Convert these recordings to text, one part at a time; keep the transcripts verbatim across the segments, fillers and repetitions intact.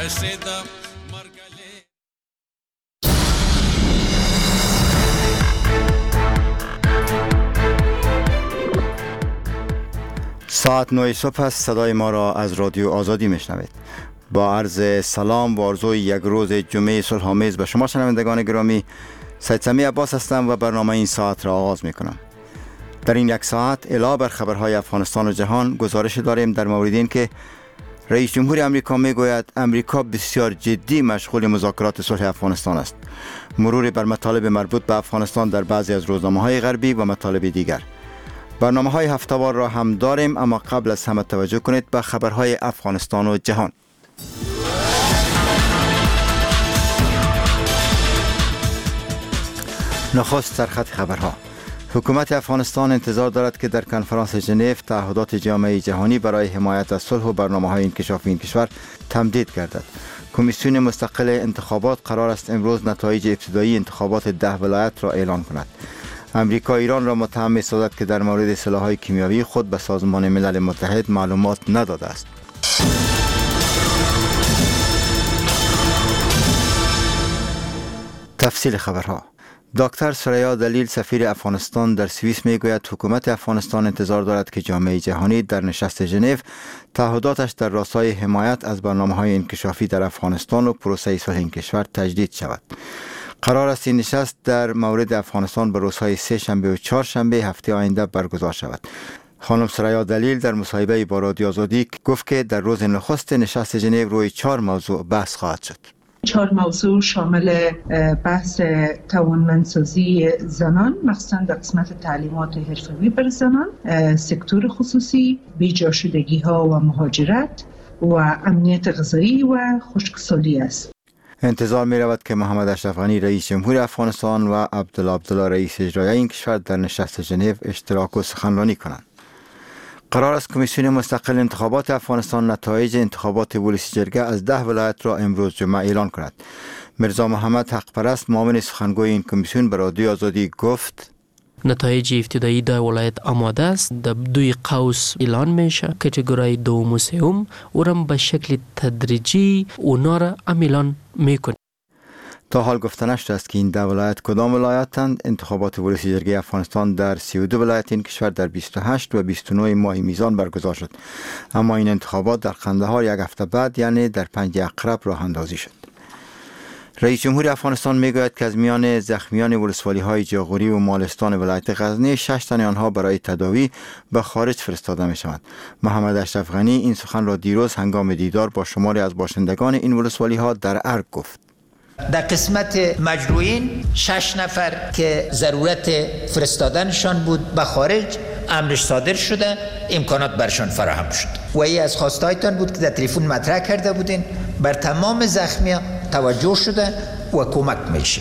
رسیدم. ساعت نه صبح است. صدای ما را از رادیو آزادی میشنوید. با عرض سلام و آرزوی یک روز جمعه صلح‌آمیز به شما شنوندگان گرامی، سید سمی عباس هستم و برنامه این ساعت را آغاز میکنم. در این یک ساعت علاوه بر خبرهای افغانستان و جهان، گزارش داریم در مورد این که رئیس جمهور امریکا میگوید امریکا بسیار جدی مشغول مذاکرات صلح افغانستان است. مرور بر مطالب مربوط به افغانستان در بعضی از روزنامه‌های غربی و مطالب دیگر. برنامه‌های هفته‌وار را هم داریم، اما قبل از همه توجه کنید به خبرهای افغانستان و جهان. نخست سرخط خبرها. حکومت افغانستان انتظار دارد که در کنفرانس ژنو تعهدات جامعه جهانی برای حمایت از صلح و برنامه‌های انکشافی این کشور تمدید گردد. کمیسیون مستقل انتخابات قرار است امروز نتایج ابتدایی انتخابات ده ولایت را اعلان کند. امریکا ایران را متهم می‌سازد که در مورد سلاح‌های کیمیایی خود به سازمان ملل متحد معلومات نداده است. تفصیل خبرها. دکتر سریا دلیل سفیر افغانستان در سوئیس میگوید حکومت افغانستان انتظار دارد که جامعه جهانی در نشست ژنو تعهداتش در راستای حمایت از برنامه‌های انکشافی در افغانستان و پروسه صلح این کشور تجدید شود. قرار است این نشست در مورد افغانستان به روزهای سه شنبه و چهار شنبه هفته آینده برگزار شود. خانم سریا دلیل در مصاحبه با رادیو آزادی گفت که در روز نخست نشست ژنو روی چهار موضوع بحث خواهد شد. چهار موضوع شامل بحث توانمندسازی زنان، مخصوصا در قسمت تعلیمات حرفه‌ای بر زنان، سکتور خصوصی، بیجا شدگی ها و مهاجرت و امنیت غذایی و خشکسالی است. انتظار می رود که محمد اشرف غنی رئیس جمهور افغانستان و عبدالله عبدالله رئیس اجرایی این کشور در نشست ژنو اشتراک و سخنرانی کنند. قرار است کمیسیون مستقل انتخابات افغانستان نتایج انتخابات ولسی جرگه از ده ولایت را امروز جمعه اعلان کند. مرزا محمد حق پرست معاون سخنگوی این کمیسیون به رادیو آزادی گفت نتایج ابتدایی در ولایت آماده است. در دوی قوس اعلان میشه. کاتگوری دوم و سوم اونم به شکل تدریجی اونا را اعلان میکنه. تا حال گفته نشده است که این ده ولایت کدام ولایتند. انتخابات ولسی جرگه افغانستان در سی و دو ولایت این کشور در بیست و هشت و بیست و نه ماه میزان برگزار شد، اما این انتخابات در قندهار یک هفته بعد یعنی در پنج اقرب راه اندازی شد. رئیس جمهور افغانستان میگوید که از میان زخمیان ولسوالی‌های جاغوری و مالستان ولایت غزنی شش تن آنها برای تداوی به خارج فرستاده می‌شوند. محمد اشرف غنی این سخن را دیروز هنگام دیدار با شماری از باشندگان این ولسوالی‌ها در ارگ گفت. در قسمت مجروحین شش نفر که ضرورت فرستادنشان بود به خارج امرش صادر شده، امکانات برشان فراهم شد و ای از خواستایتان بود که در تلفن مطرح کرده بودین. بر تمام زخمیان توجه شده و کمک میشه.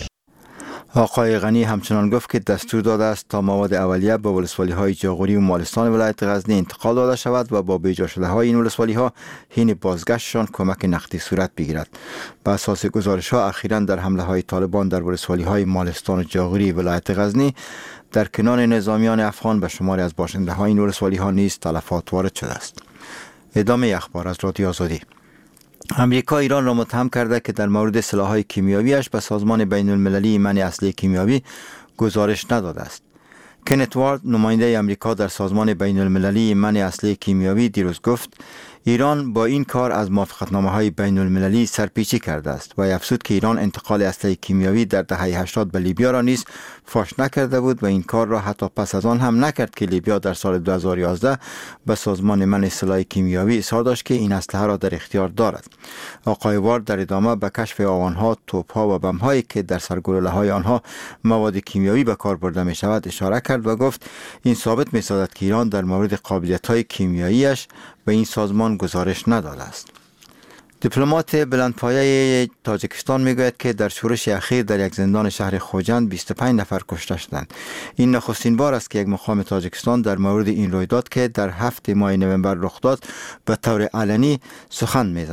آقای غنی همچنان گفت که دستور داده است تا مواد اولیه به ولسوالی‌های جاغوری و مالستان ولایت غزنی انتقال داده شود و با بیجا شده های این ولسوالی‌ها حین بازگشتشان کمک نقدی صورت بگیرد. بر اساس گزارش‌ها اخیراً در حمله‌های طالبان در ولسوالی‌های مالستان و جاغوری ولایت غزنی در کنار نظامیان افغان به شماری از باشنده‌های این ولسوالی‌ها نیز تلفات وارد شده است. ادامه اخبار از رادیو آزادی. امریکا ایران را متهم کرده که در مورد سلاح‌های کیمیایی‌اش به سازمان بین المللی منع اسلحه کیمیایی گزارش نداده است. کنت وارد نماینده امریکا در سازمان بین المللی منع اسلحه کیمیایی دیروز گفت ایران با این کار از موافقتنامه‌های بین المللی سرپیچی کرده است و افزود که ایران انتقال اسلحه کیمیایی در دهه هشتاد به لیبیا را نیز فاش نکرده بود و این کار را حتی پس از آن هم نکرد که لیبیا در سال دو هزار و یازده به سازمان منع سلاح کیمیایی اصرار داشت که این اسلحه را در اختیار دارد. آقای وارد در ادامه به کشف آوان‌ها، توپ‌ها و بم‌هایی که در سرگلوله‌های آنها مواد کیمیایی به کار برده می‌شود اشاره کرد و گفت این ثابت می‌سازد که ایران در مورد قابلیت‌های کیمیایی‌اش به این سازمان گزارش نداده است. دیپلمات بلندپایه تاجیکستان میگوید که در شورش اخیر در یک زندان شهر خوجند بیست و پنج نفر کشته شدند. این نخستین بار است که یک مقام تاجیکستان در مورد این رویداد که در هفت ماه نوامبر رخ داد به طور علنی سخن میزند.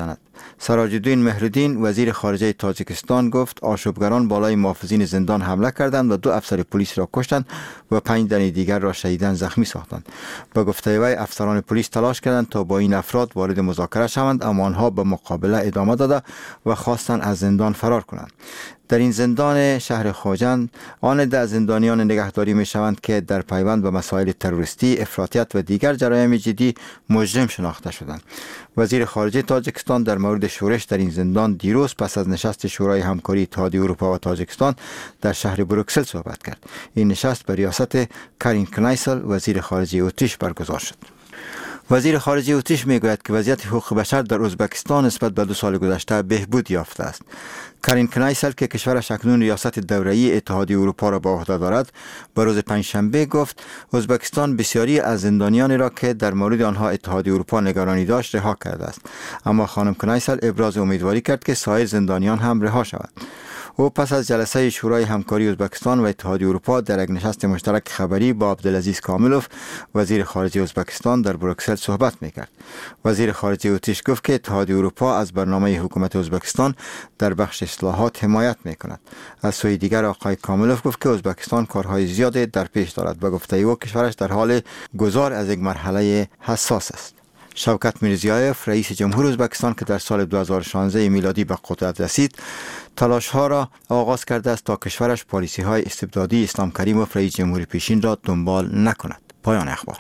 سراجالدین مهرالدین وزیر خارجه تاجیکستان گفت آشوبگران بالای محافظین زندان حمله کردند و دو افسر پلیس را کشتند و پنج تن دیگر را شدیداً زخمی ساختند. به گفته وی افسران پلیس تلاش کردند تا با این افراد وارد مذاکره شوند، اما آنها به مقابله ادامه داده و خواستند از زندان فرار کنند. در این زندان شهر خوجند آن عده زندانیان نگهداری می شوند که در پیوند به مسائل تروریستی، افراطیت و دیگر جرایم جدی مجرم شناخته شدند. وزیر خارجه تاجیکستان در مورد شورش در این زندان دیروز پس از نشست شورای همکاری اتحادیه اروپا و تاجیکستان در شهر بروکسل صحبت کرد. این نشست به ریاست کارین کنایسل وزیر خارجه اتریش برگزار شد. وزیر خارجه اتریش میگوید که وضعیت حقوق بشر در ازبکستان نسبت به دو سال گذشته بهبود یافته است. کارین کنایسل که کشورش اکنون ریاست دوره‌ای اتحادیه اروپا را به عهده دارد، به روز پنجشنبه گفت ازبکستان بسیاری از زندانیانی را که در مورد آنها اتحادیه اروپا نگرانی داشت رها کرده است. اما خانم کنایسل ابراز امیدواری کرد که سایر زندانیان هم رها شوند. او پس از جلسه شورای همکاری ازبکستان و اتحادیه اروپا در یک نشست مشترک خبری با عبدالعزیز کاملوف وزیر خارجه ازبکستان در بروکسل صحبت میکرد. وزیر خارجه اتریش گفت که اتحادیه اروپا از برنامه حکومت ازبکستان در بخش اصلاحات حمایت میکند. از سوی دیگر آقای کاملوف گفت که ازبکستان کارهای زیادی در پیش دارد. به گفته او کشورش در حال گذار از یک مرحله حساس است. شوکت میرزیایف رئیس جمهور ازبکستان که در سال دو هزار و شانزده میلادی به قدرت رسید، تلاش ها را آغاز کرده است تا کشورش پالیسی های استبدادی اسلام کریموف رئیس جمهور پیشین را دنبال نکند. پایان اخبار.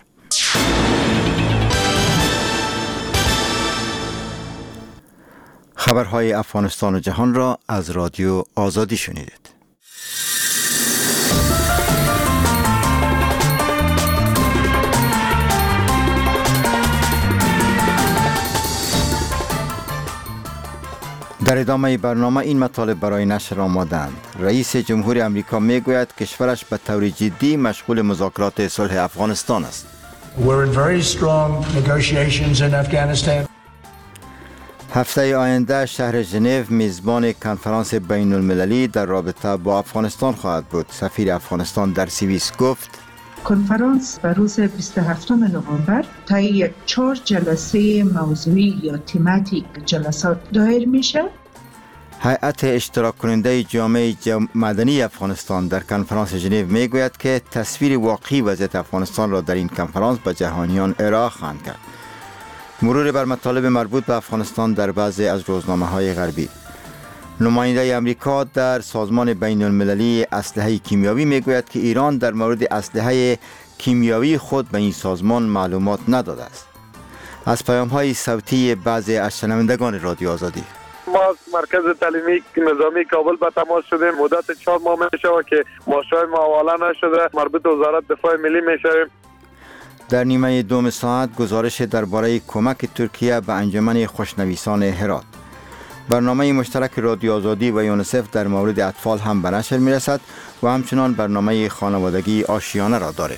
خبرهای افغانستان و جهان را از رادیو آزادی شنیدید. در ادامه برنامه این مطالب برای نشر آمادند. رئیس جمهور امریکا میگوید کشورش به طور جدی مشغول مذاکرات صلح افغانستان است. We're in very strong negotiations in Afghanistan. هفته آینده شهر ژنو میزبان کنفرانس بین المللی در رابطه با افغانستان خواهد بود. سفیر افغانستان در سوئیس گفت کنفرانس به روز بیست و هفتم نوامبر طی چهار جلسه موضوعی یا تماتیک جلسات دایر میشه. هیئت اشتراک کننده جامعه مدنی افغانستان در کنفرانس ژنو میگوید که تصویر واقعی وضعیت افغانستان را در این کنفرانس به جهانیان ارائه خواهند کرد. مرور بر مطالب مربوط به افغانستان در بعضی از روزنامه‌های غربی. نماینده امریکا در سازمان بین المللی اسلحه کیمیاوی میگوید که ایران در مورد اسلحه کیمیاوی خود به این سازمان معلومات نداده است. از پیام‌های صوتی بعضی از شنوندگان رادیو آزادی. ما از مرکز تعلیمی نظامی کابل به تماس شدیم. مدت چهار ماه میشه که ماشای ما حواله نشده. مربوط وزارت دفاع ملی میشویم. در نیمه دوم ساعت گزارش درباره کمک ترکیه به انجمن خوشنویسان هرات. برنامه مشترک رادیو آزادی و یونیسف در مورد اطفال هم به نشر میرسد و همچنان برنامه خانوادگی آشیانه را داریم.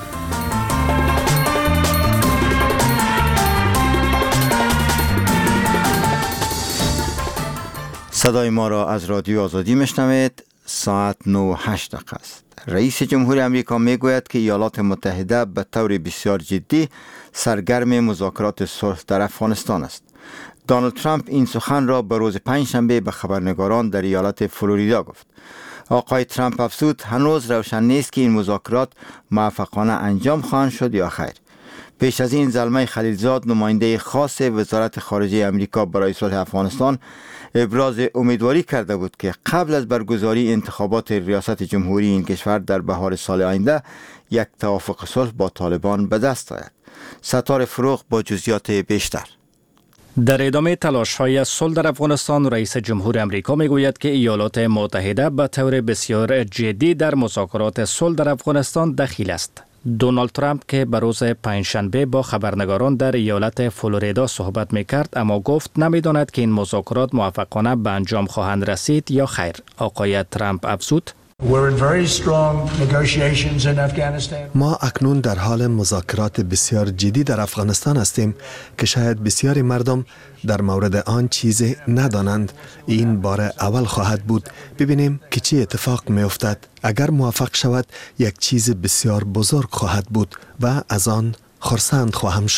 صدای ما را از رادیو آزادی میشنوید. ساعت نه و هشت دقیقه است. رئیس جمهور امریکا میگوید که ایالات متحده به طور بسیار جدی سرگرم مذاکرات صلح در افغانستان است. دونالد ترامپ این سخن را به روز پنجشنبه به خبرنگاران در ایالت فلوریدا گفت. آقای ترامپ افزود هنوز روشن نیست که این مذاکرات موفقانه انجام خواهند شد یا خیر. پیش از این زلمه خلیلزاد نماینده خاص وزارت خارجه امریکا برای صلح افغانستان ابراز امیدواری کرده بود که قبل از برگزاری انتخابات ریاست جمهوری این کشور در بهار سال آینده یک توافق صلح با طالبان به دست آید. ستار فروغ با جزئیات بیشتر. در ادامه تلاش‌های صلح در افغانستان، رئیس جمهور امریکا میگوید که ایالات متحده به طور بسیار جدی در مذاکرات صلح در افغانستان دخیل است. دونالد ترامپ که به روز پنجشنبه با خبرنگاران در ایالت فلوریدا صحبت میکرد، اما گفت نمیداند که این مذاکرات موفقانه به انجام خواهند رسید یا خیر. آقای ترامپ افزود ما اکنون در حال مذاکرات بسیار جدی در افغانستان هستیم که شاید بسیاری مردم در مورد آن چیزی ندانند. این بار اول خواهد بود. ببینیم که چی اتفاق می افتد. اگر موفق شود یک چیز بسیار بزرگ خواهد بود و از آن خرسند خواهم شد.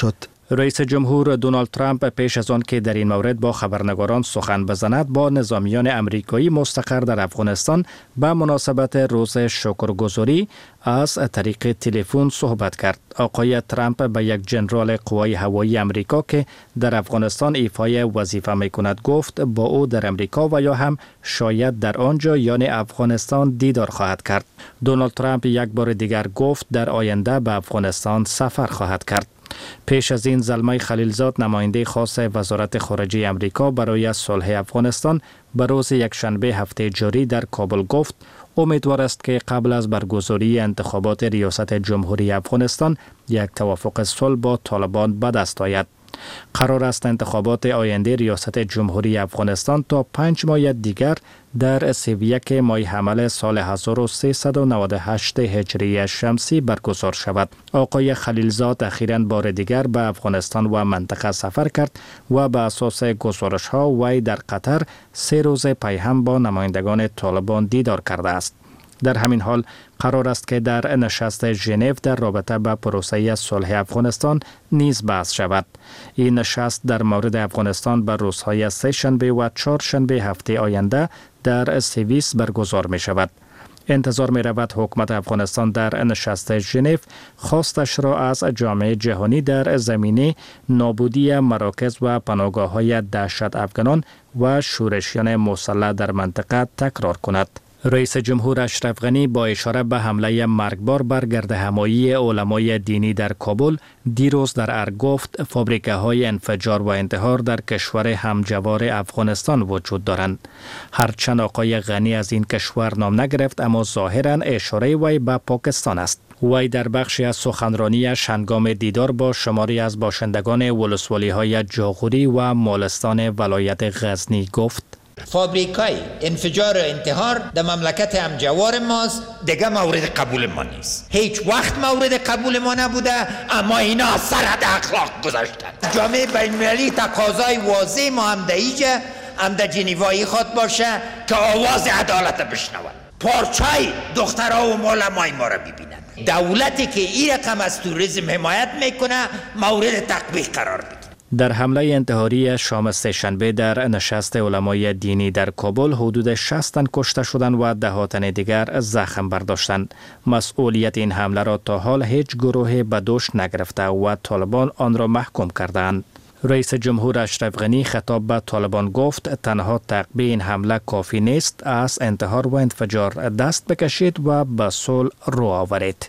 رئیس جمهور دونالد ترامپ پیش از آن که در این مورد با خبرنگاران سخن بزند با نظامیان امریکایی مستقر در افغانستان به مناسبت روز شکرگزاری از طریق تلفن صحبت کرد. آقای ترامپ به یک جنرال قوای هوایی امریکا که در افغانستان ایفای وظیفه میکند گفت با او در امریکا و یا هم شاید در آنجا یعنی افغانستان دیدار خواهد کرد. دونالد ترامپ یک بار دیگر گفت در آینده به افغانستان سفر خواهد کرد. پیش از این زلمه خلیلزاد نماینده خاص وزارت خارجه امریکا برای صلح افغانستان به روز یکشنبه هفته جاری در کابل گفت امیدوار است که قبل از برگزاری انتخابات ریاست جمهوری افغانستان یک توافق صلح با طالبان به دست آید. قرار است انتخابات آینده ریاست جمهوری افغانستان تا پنج ماه دیگر در سی و یک ماه حمل سال هزار و سیصد و نود و هشت هجری شمسی برگزار شود. آقای خلیلزاد اخیراً بار دیگر به افغانستان و منطقه سفر کرد و به اساس گزارش ها وی در قطر سه روز پی هم با نمایندگان طالبان دیدار کرده است. در همین حال قرار است که در نشست ژنو در رابطه با پروسه صلح افغانستان نیز بحث شود. این نشست در مورد افغانستان بر روزهای سه شنبه و چهار شنبه هفته آینده در سوئیس برگزار می شود. انتظار می رود حکومت افغانستان در نشست ژنو خواستش را از جامعه جهانی در زمینه نابودی مراکز و پناهگاه های دهشت افغانان و شورشیان مسلح در منطقه تکرار کند. رئیس جمهور اشرف غنی با اشاره به حمله مرگبار بر گردهمایی علمای دینی در کابل دیروز در ارگ گفت فابریکه های انفجار و انتحار در کشور همجوار افغانستان وجود دارند. هرچند آقای غنی از این کشور نام نگرفت اما ظاهرا اشاره وی به پاکستان است. وی در بخشی از سخنرانیش هنگام دیدار با شماری از باشندگان ولسوالی های جاغوری و مالستان ولایت غزنی گفت فابریکای انفجار و انتحار در مملکت همجوار ماست دیگه مورد قبول ما نیست. هیچ وقت مورد قبول ما نبوده اما اینا از سر حد اخلاق گذاشتن. جامعه بین‌المللی تقاضای واضح ما هم در ایجا هم در جنیوایی خواد باشه که آواز عدالت بشنون. پارچای دخترها و علمای ما را ببینن. دولتی که این رقم از توریسم حمایت میکنه مورد تطبیق قرار بگیره. در حمله انتحاری شام سه‌شنبه در نشست علمای دینی در کابل حدود شصت تن کشته شدند و ده تن دیگر زخم برداشتند. مسئولیت این حمله را تا حال هیچ گروه به دوش نگرفته و طالبان آن را محکوم کردند. رئیس جمهور اشرف غنی خطاب به طالبان گفت تنها تعقیب این حمله کافی نیست، از انتحار و انفجار دست بکشید و به صلح رو آورید.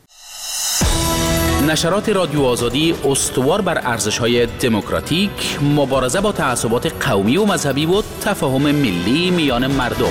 نشرات رادیو آزادی استوار بر ارزش‌های دموکراتیک، مبارزه با تعصبات قومی و مذهبی و تفاهم ملی میان مردم.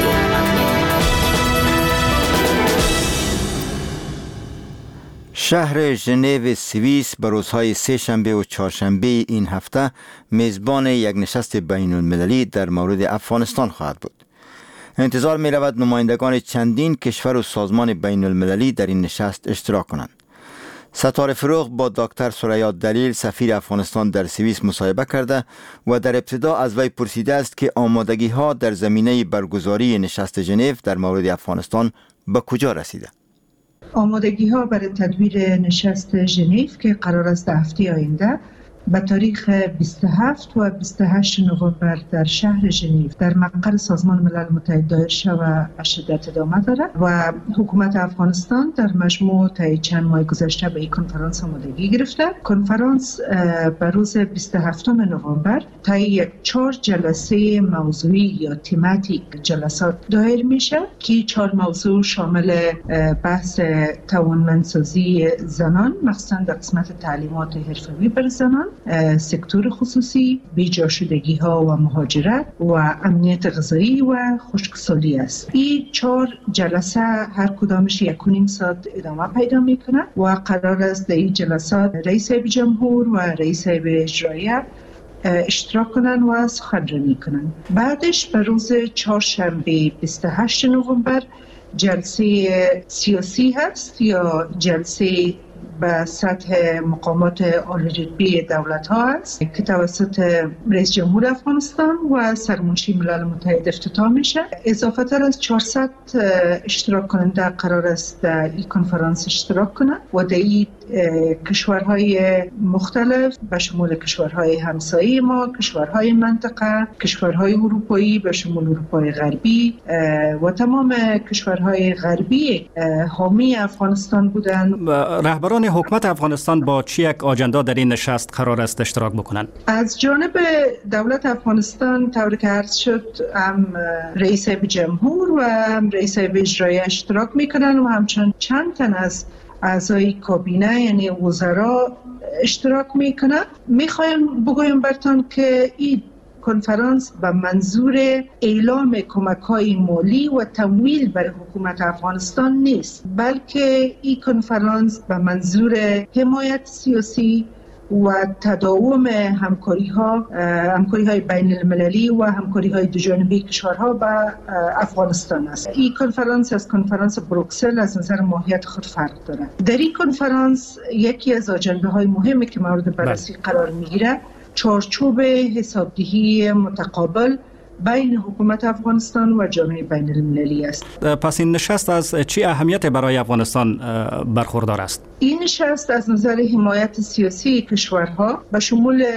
شهر ژنو سوئیس به روزهای سه شنبه و چهارشنبه این هفته میزبان یک نشست بین المللی در مورد افغانستان خواهد بود. انتظار می رود نمایندگان چندین کشور و سازمان بین المللی در این نشست اشتراک کنند. ستاره فروغ با دکتر ثریا دلیل سفیر افغانستان در سوئیس مصاحبه کرده و در ابتدا از وی پرسیده است که آمادگی ها در زمینه برگزاری نشست ژنو در مورد افغانستان به کجا رسیده؟ آمادگی ها برای تدبیر نشست ژنو که قرار است هفته آینده به تاریخ بیست و هفت و بیست و هشت نوامبر در شهر ژنو در مقر سازمان ملل متحد دایر شود شدت ادامه دارد و حکومت افغانستان در مجموع تا چند ماه گذشته به این کنفرانس آمادگی گرفته. کنفرانس به روز بیست و هفتم نوامبر تا یک چهار جلسه موضوعی یا تماتیک جلسات دایر میشه که چهار موضوع شامل بحث توانمندسازی زنان، مخصوصا در قسمت تعلیمات حرفه‌ای بر زنان، سکتور خصوصی، بیجاشدگی ها و مهاجرت و امنیت غذایی و خشکسالی است. این چهار جلسه هر کدامش یک و نیم ساعت ادامه پیدا میکنه و قرار است در این جلسات رئیس جمهور و رئیس اجراییه اشتراک کنن و سخنرانی کنن. بعدش به روز چهارشنبه بیست و هشت نوامبر جلسه سیاسی هست یا جلسه به سطح مقامات عالی رتبه دولت ها است که توسط رئیس جمهور افغانستان و سرمنشی ملل متحد افتتاح میشه. اضافه تر از چهارصد اشتراک کننده قرار است در این کنفرانس اشتراک کنند و در این کشورهای مختلف به شمول کشورهای همسایه ما، کشورهای منطقه، کشورهای اروپایی به شمول اروپای غربی و تمام کشورهای غربی حامی افغانستان بودند. رهبران حکومت افغانستان با چی یک آجندا در این نشست قرار است اشتراک بکنند؟ از جانب دولت افغانستان طوری که عرض شد هم رئیس جمهور و هم رئیس اجرایی اشتراک میکنن و همچنین چند تن از اعضای کابینه یعنی وزرا اشتراک میکنن. میخوایم بگویم برتان که این کنفرانس به منظور اعلام کمک‌های مالی و تمویل برای حکومت افغانستان نیست، بلکه این کنفرانس به منظور حمایت سیاسی و تداوم همکاری ها همکاری های بین المللی و همکاری های دو جانبه کشورها با افغانستان است. این کنفرانس از کنفرانس بروکسل از نظر ماهیت خود فرق دارد. در این کنفرانس یکی از آجنده های مهمی که مورد بررسی قرار میگیره چارچوب حسابدهی متقابل بین حکومت افغانستان و جامعه بین المللی است. پس این نشست از چی اهمیت برای افغانستان برخوردار است؟ این نشست از نظر حمایت سیاسی کشورها به شمول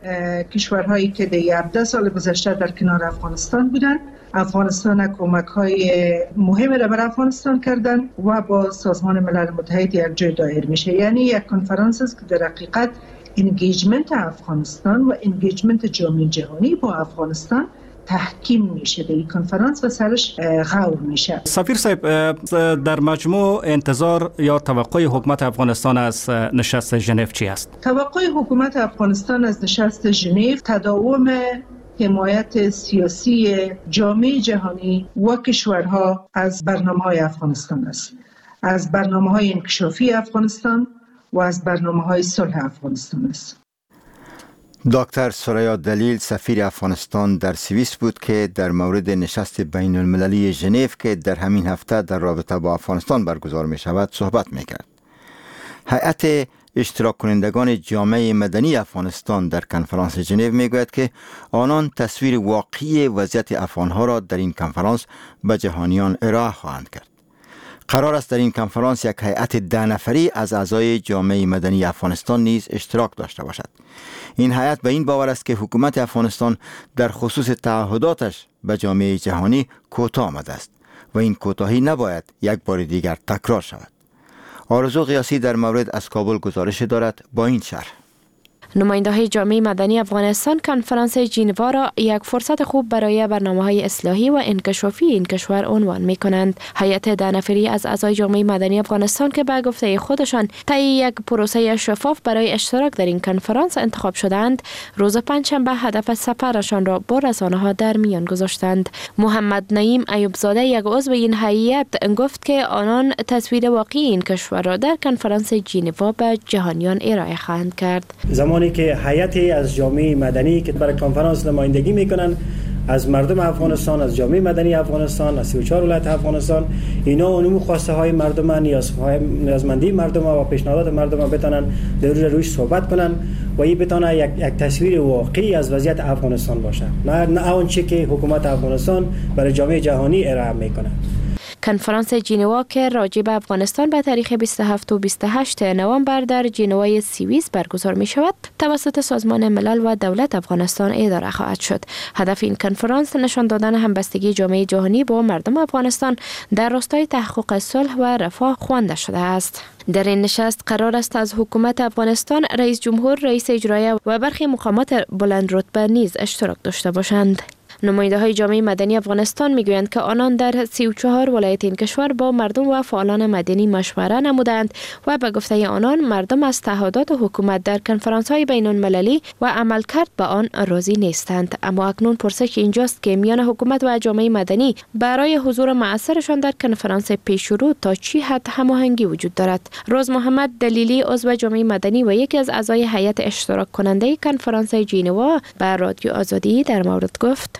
کشورهایی که در هفده سال گذشته در کنار افغانستان بودند، افغانستان کمک‌های مهمی را برای افغانستان کردن و با سازمان ملل متحد یک جای دایر میشه. یعنی یک کنفرانس است که در حقیقت انگیجمنت افغانستان و انگیجمنت جامعه جهانی با افغانستان تحکیم میشه در این کنفرانس و سرش غور میشه. سفیر صاحب، در مجموع انتظار یا توقع حکومت افغانستان از نشست ژنو چی است؟ توقع حکومت افغانستان از نشست ژنو تداوم حمایت سیاسی جامعه جهانی و کشورها از برنامه‌های افغانستان است، از برنامه‌های انکشافی افغانستان و از برنامه‌های صلح افغانستان است. دکتر ثریا دلیل سفیر افغانستان در سوئیس بود که در مورد نشست بین المللی ژنو که در همین هفته در رابطه با افغانستان برگزار می شود صحبت می کرد. هیئت اشتراک کنندگان جامعه مدنی افغانستان در کنفرانس ژنو می گوید که آنان تصویر واقعی وضعیت افغانها را در این کنفرانس به جهانیان ارائه خواهند کرد. قرار است در این کنفرانس یک هیئت ده نفری از اعضای جامعه مدنی افغانستان نیز اشتراک داشته باشد. این هیئت به این باور است که حکومت افغانستان در خصوص تعهداتش به جامعه جهانی کوتاه آمده است و این کوتاهی نباید یک بار دیگر تکرار شود. آرزو قیاسی در مورد از کابل گزارش دارد با این شرح. نماینده‌های جامعه مدنی افغانستان کنفرانس ژنو را یک فرصت خوب برای برنامه‌های اصلاحی و انکشافی این کشور عنوان می‌کنند. هیئت ده نفری از اعضای جامعه مدنی افغانستان که به گفته خودشان طی یک پروسه شفاف برای اشتراک در این کنفرانس انتخاب شدند، روز پنجشنبه هدف سفرشان را با رسانه‌ها در میان گذاشتند. محمد نعیم ایوبزاده یک عضو این هیئت گفت که آنان تصویر واقعی این کشور را در کنفرانس ژنو به جهانیان ارائه خواهند کرد. زمانی که هیئتی از جامعه مدنی که برای کنفرانس نمایندگی میکنن از مردم افغانستان، از جامعه مدنی افغانستان، از سی و چهار ولایت افغانستان، اینا اونم خواسته های مردم، نیازهای نیازمندی مردم و پیشنهادات مردم بتونن در روش صحبت کنن و این بتونه یک یک تصویر واقعی از وضعیت افغانستان باشه، نه نه اون چیزی که حکومت افغانستان برای جامعه جهانی ارائه میکنه. کنفرانس ژنو که راجع به افغانستان به تاریخ بیست و هفت و بیست و هشت نوامبر در ژنو سوئیس برگزار می شود، توسط سازمان ملل و دولت افغانستان اداره خواهد شد. هدف این کنفرانس نشان دادن همبستگی جامعه جهانی با مردم افغانستان در راستای تحقق صلح و رفاه خوانده شده است. در این نشست قرار است از حکومت افغانستان، رئیس جمهور، رئیس اجرایی و برخی مقامات بلند رتبه نیز اشتراک داشته باشند. نماینده های جامعه مدنی افغانستان میگویند که آنان در سی و چهار ولایت این کشور با مردم و فعالان مدنی مشوره نمودند و به گفته آنان مردم از تعهدات حکومت در کنفرانس های بین المللی و عملکرد به آن راضی نیستند. اما اکنون پرسش اینجاست که میان حکومت و جامعه مدنی برای حضور مؤثرشان در کنفرانس پیشرو تا چی حد هماهنگی وجود دارد. روز محمد دلیلی عضو جامعه مدنی و یکی از اعضای هیئت اشتراک کننده کنفرانس ژنو به رادیو آزادی در مورد گفت: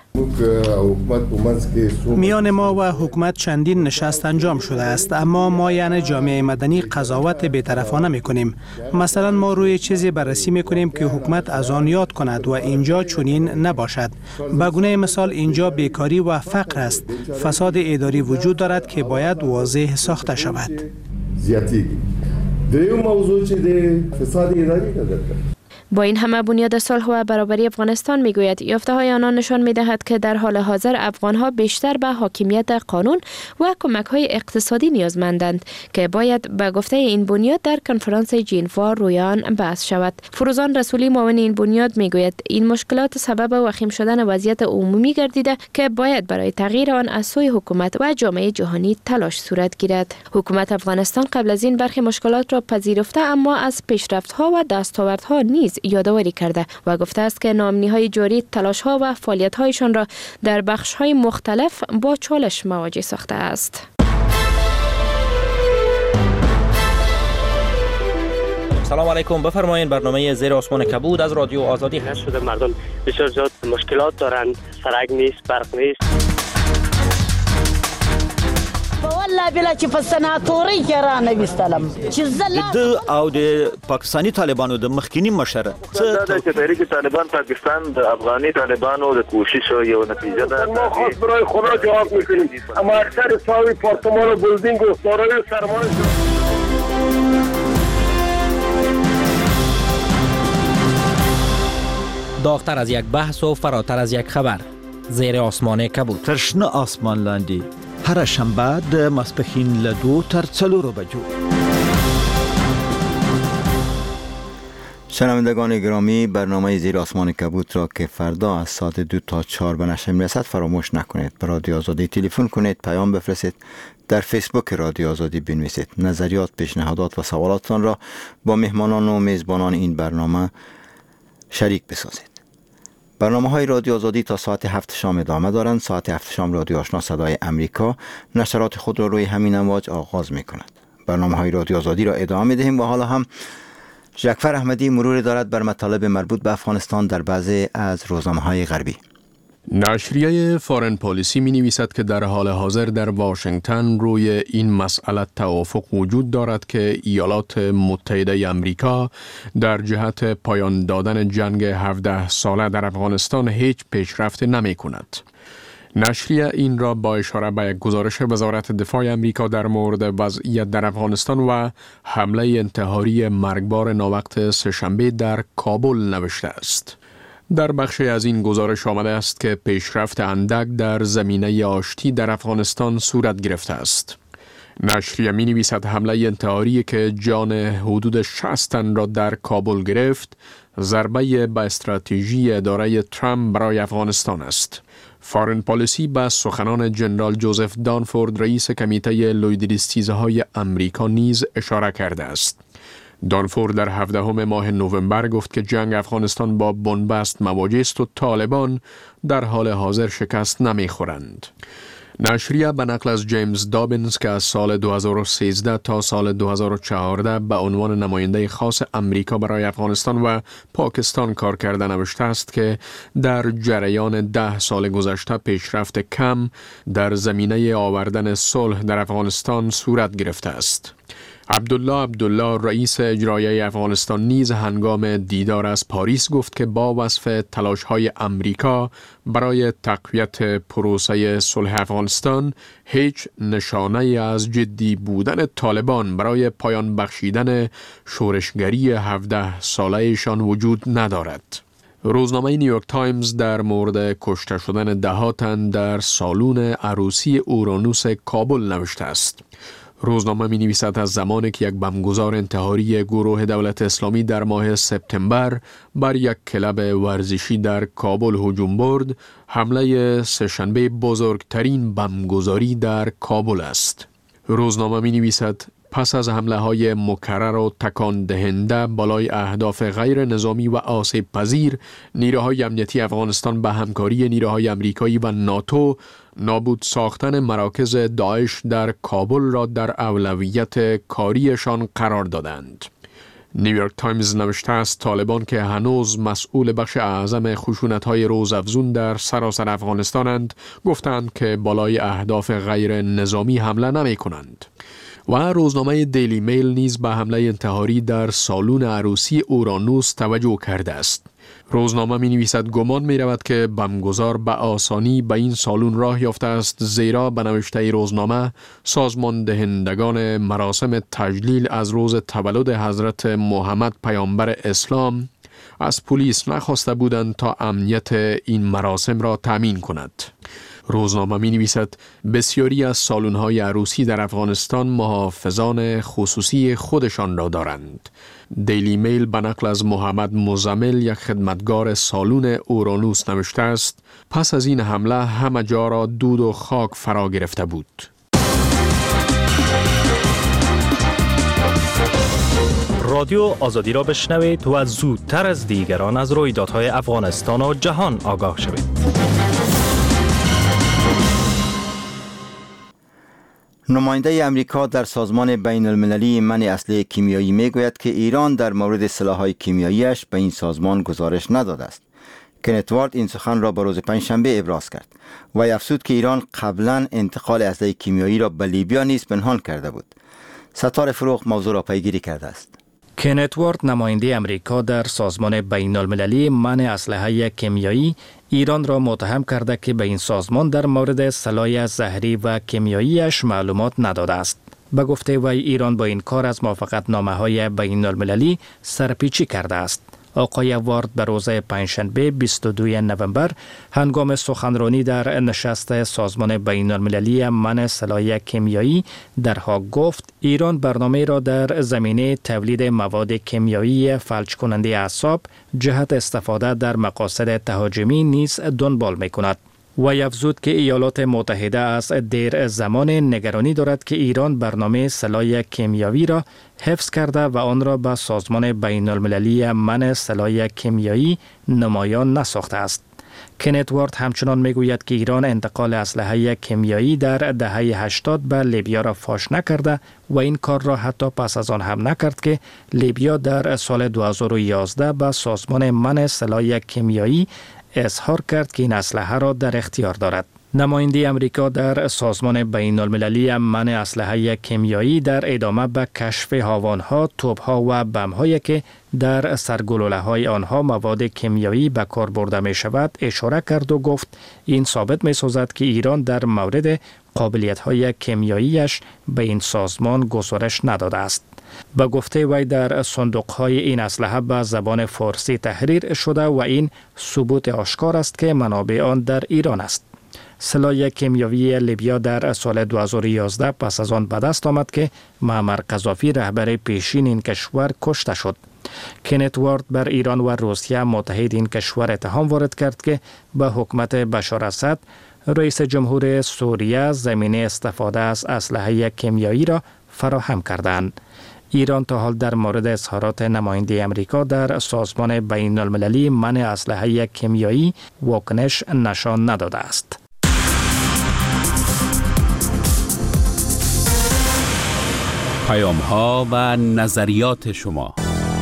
میان ما و حکومت چندین نشست انجام شده است، اما ما یعنی جامعه مدنی قضاوت بی‌طرفانه میکنیم. مثلا ما روی چیزی بررسی میکنیم که حکومت از آن یاد کند و اینجا چنین نباشد. به گونه مثال اینجا بیکاری و فقر است. فساد اداری وجود دارد که باید واضح ساخته شود. دریم موضوع چې د فساد اداری نظر با این همه بنیاد صلح و برابری افغانستان میگوید یافته های آنان نشان میدهد که در حال حاضر افغان ها بیشتر به حاکمیت قانون و کمک های اقتصادی نیازمندند که باید به گفته این بنیاد در کنفرانس جنوا رویان بحث شود. فروزان رسولی معاون این بنیاد میگوید این مشکلات سبب وخیم شدن وضعیت عمومی گردیده که باید برای تغییر آن از سوی حکومت و جامعه جهانی تلاش صورت گیرد. حکومت افغانستان قبل از این برخی مشکلات را پذیرفته اما از پیشرفت ها و دستاوردها نیز یادآوری کرده و گفته است که ناامنی‌های جاری تلاش‌ها و فعالیت‌هایشان را در بخش‌های مختلف با چالش مواجه ساخته است. سلام علیکم، بفرمایید. برنامه زیر آسمان کبود از رادیو آزادی هست. شده مردم بسیار زیاد مشکلات دارند، سرک نیست، برق نیست. والله بلا چې په سناتوري کې را نه وستلم چې زلا د او د پاکستانی طالبانو د مخکینی مشر څه د تحریک طالبان پاکستان د افغاني طالبانو د کوشش یو نتیجه ده. ما خاص برای خدا جواب میکنیم، اما اکثر ساوی پارتمان و بلدینگ و دارای سرمایه داغتر از یک بحث و فراتر از یک خبر، زیر آسمان کبود. ترشنه آسمان لاندی هر شنبه د ماسپښین له دو تر څلورو بجو. شنوندگان گرامی، برنامه زیر آسمان کبود را که فردا از ساعت دو تا چهار به نشر میرسد فراموش نکنید. به رادیو آزادی تلفن کنید، پیام بفرستید، در فیسبوک رادیو آزادی بنویسید. نظریات، پیشنهادات و سوالاتتان را با مهمانان و میزبانان این برنامه شریک بسازید. برنامه های رادیو آزادی تا ساعت هفت شام ادامه دارند. ساعت هفت شام رادیو آشنا صدای امریکا نشرات خود را روی همین امواج آغاز می کند. برنامه های رادیو آزادی را ادامه می دهیم و حالا هم جعفر احمدی مرور دارد بر مطالب مربوط به افغانستان در بعضی از روزنامه های غربی. نشریه فارن پالیسی می نویسد که در حال حاضر در واشنگتن روی این مسئله توافق وجود دارد که ایالات متحده امریکا در جهت پایان دادن جنگ هفده ساله در افغانستان هیچ پیشرفت نمی کند. نشریه این را با اشاره به یک گزارش وزارت دفاع امریکا در مورد وضعیت در افغانستان و حمله انتحاری مرگبار ناوقت سه‌شنبه در کابل نوشته است. در بخشی از این گزارش آمده است که پیشرفت اندک در زمینه آشتی در افغانستان صورت گرفته است. نشریه می نویسد حمله انتحاری که جان حدود شصت تن را در کابل گرفت، ضربه به استراتژی اداره ترامپ برای افغانستان است. فارن پالیسی به سخنان جنرال جوزف دانفورد رئیس کمیته لویدریستیزهای امریکا نیز اشاره کرده است. دانفورد در هفدهم ماه نوامبر گفت که جنگ افغانستان با بنبست مواجه است و طالبان در حال حاضر شکست نمیخورند. نشریه به نقل از جیمز دابینز که از سال دو هزار و سیزده تا سال دو هزار و چهارده به عنوان نماینده خاص امریکا برای افغانستان و پاکستان کار کرده نوشته است که در جریان ده سال گذشته پیشرفت کم در زمینه آوردن صلح در افغانستان صورت گرفته است. عبدالله عبدالله رئیس اجرایی افغانستان نیز هنگام دیدار از پاریس گفت که با وصف تلاش‌های امریکا برای تقویت پروسه صلح افغانستان هیچ نشانه از جدی بودن طالبان برای پایان بخشیدن شورشگری هفده ساله‌شان وجود ندارد. روزنامه نیویورک تایمز در مورد کشته شدن ده ها تن در سالون عروسی اورانوس کابل نوشته است. روزنامه می نویسد از زمانی که یک بمبگذار انتحاری گروه دولت اسلامی در ماه سپتامبر بر یک کلب ورزشی در کابل هجوم برد، حمله سه‌شنبه بزرگترین بمبگذاری در کابل است. روزنامه می نویسد پس از حمله های مکرر و تکان دهنده بالای اهداف غیر نظامی و آسیب پذیر، نیروهای امنیتی افغانستان به همکاری نیروهای امریکایی و ناتو نابود ساختن مراکز داعش در کابل را در اولویت کاریشان قرار دادند. نیویورک تایمز نوشته است طالبان که هنوز مسئول بخش اعظم خشونت‌های روزافزون در سراسر افغانستانند، گفتند که بالای اهداف غیر نظامی حمله نمی کنند. و روزنامه دیلی میل نیز به حمله انتحاری در سالون عروسی اورانوس توجه کرده است. روزنامه می نویسد گمان می رود که بمگذار به آسانی به این سالون راه یافته است، زیرا به نوشته روزنامه سازمان دهندگان مراسم تجلیل از روز تولد حضرت محمد پیامبر اسلام از پلیس نخواسته بودند تا امنیت این مراسم را تامین کند. روزنامه می نویسد بسیاری از سالن‌های عروسی در افغانستان محافظان خصوصی خودشان را دارند. دیلی میل به نقل از محمد مزمل، یک خدمتگار سالون اورانوس، نوشته است پس از این حمله همه جا را دود و خاک فرا گرفته بود. رادیو آزادی را بشنوید و زودتر از دیگران از رویدادهای افغانستان و جهان آگاه شوید. نماینده امریکا در سازمان بین المللی منع اسلحه کیمیایی می گوید که ایران در مورد سلاح‌های کیمیاییش به این سازمان گزارش نداده است. کنت وارد این سخن را به روز پنجشنبه ابراز کرد و افزود که ایران قبلا انتقال اسلحه کیمیایی را به لیبیا نیز پنهان کرده بود. ستاره فروغ موضوع را پیگیری کرده است. کنت وارد، نماینده امریکا در سازمان بین المللی منع اسلحه کیمیایی، ایران را متهم کرده که به این سازمان در مورد سلاح زهری و کیمیاییش معلومات نداده است. به گفته وی ایران با این کار از موافقت نامه های بین المللی سرپیچی کرده است. آقای وارد به روز پنجشنبه بیست و دوم نوامبر هنگام سخنرانی در نشست سازمان بین المللی منع سلاح کیمیایی در هاگ گفت ایران برنامه را در زمینه تولید مواد کیمیایی فلج کننده اعصاب جهت استفاده در مقاصد تهاجمی نیز دنبال می کند. و افزود که ایالات متحده از دیر زمان نگرانی دارد که ایران برنامه سلاح کیمیایی را حفظ کرده و آن را به سازمان بین المللی منع سلاح کیمیایی نمایان نساخته است. کنت وارد همچنان میگوید که ایران انتقال اسلحه کیمیایی در دهه هشتاد به لیبیا را فاش نکرده و این کار را حتی پس از آن هم نکرد که لیبیا در سال دو هزار و یازده به سازمان منع سلاح کیمیایی اظهار کرد که این اسلحه را در اختیار دارد. نماینده امریکا در سازمان بین المللی منع اسلحه کیمیایی در ادامه به کشف هاوانها، توپها و بم‌هایی که در سرگلوله‌های آنها مواد کیمیایی به کار برده می شود اشاره کرد و گفت این ثابت می سازد که ایران در مورد قابلیت‌های کیمیاییش به این سازمان گزارش نداده است. به گفته وی در صندوق‌های این اسلحه به زبان فارسی تحریر شده و این ثبوت آشکار است که منابع آن در ایران است. سلاح کیمیایی لیبیا در سال دو هزار و یازده پس از آن به دست آمد که معمر قذافی رهبر پیشین این کشور کشته شد. کنت وارد بر ایران و روسیه متحد این کشور اتهام وارد کرد که به حکومت بشار اسد رئیس جمهور سوریه زمینه استفاده از اسلحه کیمیایی را فراهم کردند. ایران تا حال در مورد اظهارات نماینده امریکا در سازمان بین المللی منع اسلحه کیمیایی واکنش نشان نداده است. پیام ها و نظریات شما.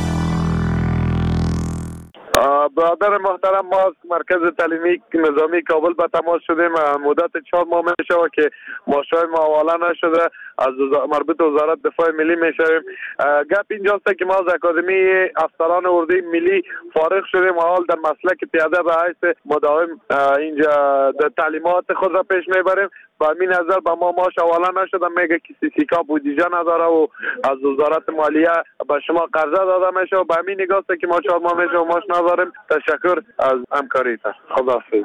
برادر محترم، ما از مرکز تعلیمی نظامی کابل به تماس شدیم. مدت چهار ماه می شود که ماشای ما حواله نشده. از مربوط وزارت دفاع ملی می شویم. گپ اینجاست که ما از اکادمی افسران اردوی ملی فارغ شدیم و حال در مسلک پیاده به حیث مداوم اینجا تعلیمات خود را پیش میبریم. با همین نظر به ما ماش حواله نشده، میگه که سیسیکا بودجه نداره و از وزارت مالیه به شما قرضه داده میشه و به همین نگاست که ما چهار ماه میشه و ماش نداریم. تشکر از همکاریتان. خداحافظ.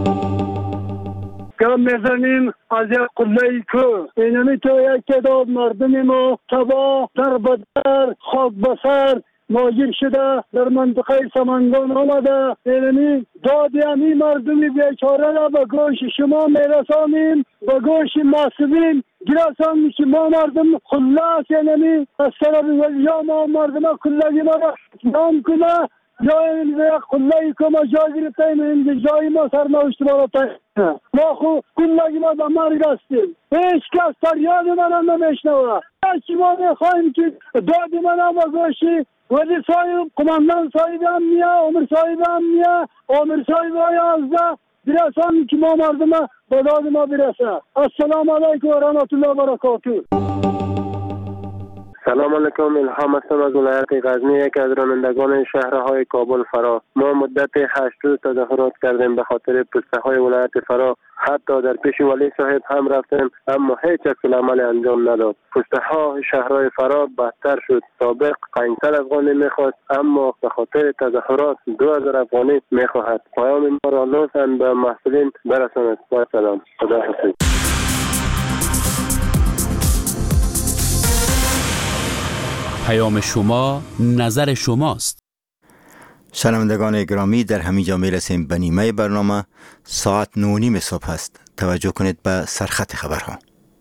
گام میزنیم از یک قله‌ای که اینمی تو یک تعداد مردم ما تباه در بدر خاک بسر ماجر شده در منطقه سمنگان آمده. اینمی دادی همی مردم بیچاره را به گوش شما میرسانیم، به گوش مسئولین گرسانیم که ما مردم خلاص اینمی از طرف وزیا ما مردم کلگی ما را نام کنه یا این یک قله‌ای که ما جا گرفتیم این جایی ما سرنوشت ما را تایید ما خو کلگی ما به مرگ هستیم. هیچ کس فریاد ما را نمیشنوه. هرچی ما میخواهیم که دادی ما را به گوشی ولی صاحب کماندان صاحب امنیه، عمر صاحب امنیه، عمر صاحب آیازده برسان که ما مردم به داد ما برسه. السلام علیکم و رحمت الله و برکاته. سلام علیکم، الهام هستم از ولایت غزنی، یکی از رانندگان شهرهای کابل فرا. ما مدت هشت روز تظاهرات کردیم به خاطر پسته های ولایت فرا. حتی در پیش ولی صاحب هم رفتیم اما هیچ عکس‌العمل انجام نداد. پسته ها شهرهای فرا بدتر شد. سابق پانصد افغانی میخواست اما به خاطر تظاهرات دو هزار افغانی میخواهد. پیام ما را لطفاً به مسئولین برسانید. با سلام. خدا حافظ. پیام شما نظر شماست. شنوندگان گرامی، در همینجا میرسیم به نیمه برنامه. ساعت نه و نیم صبح است. توجه کنید به سرخط خبرها.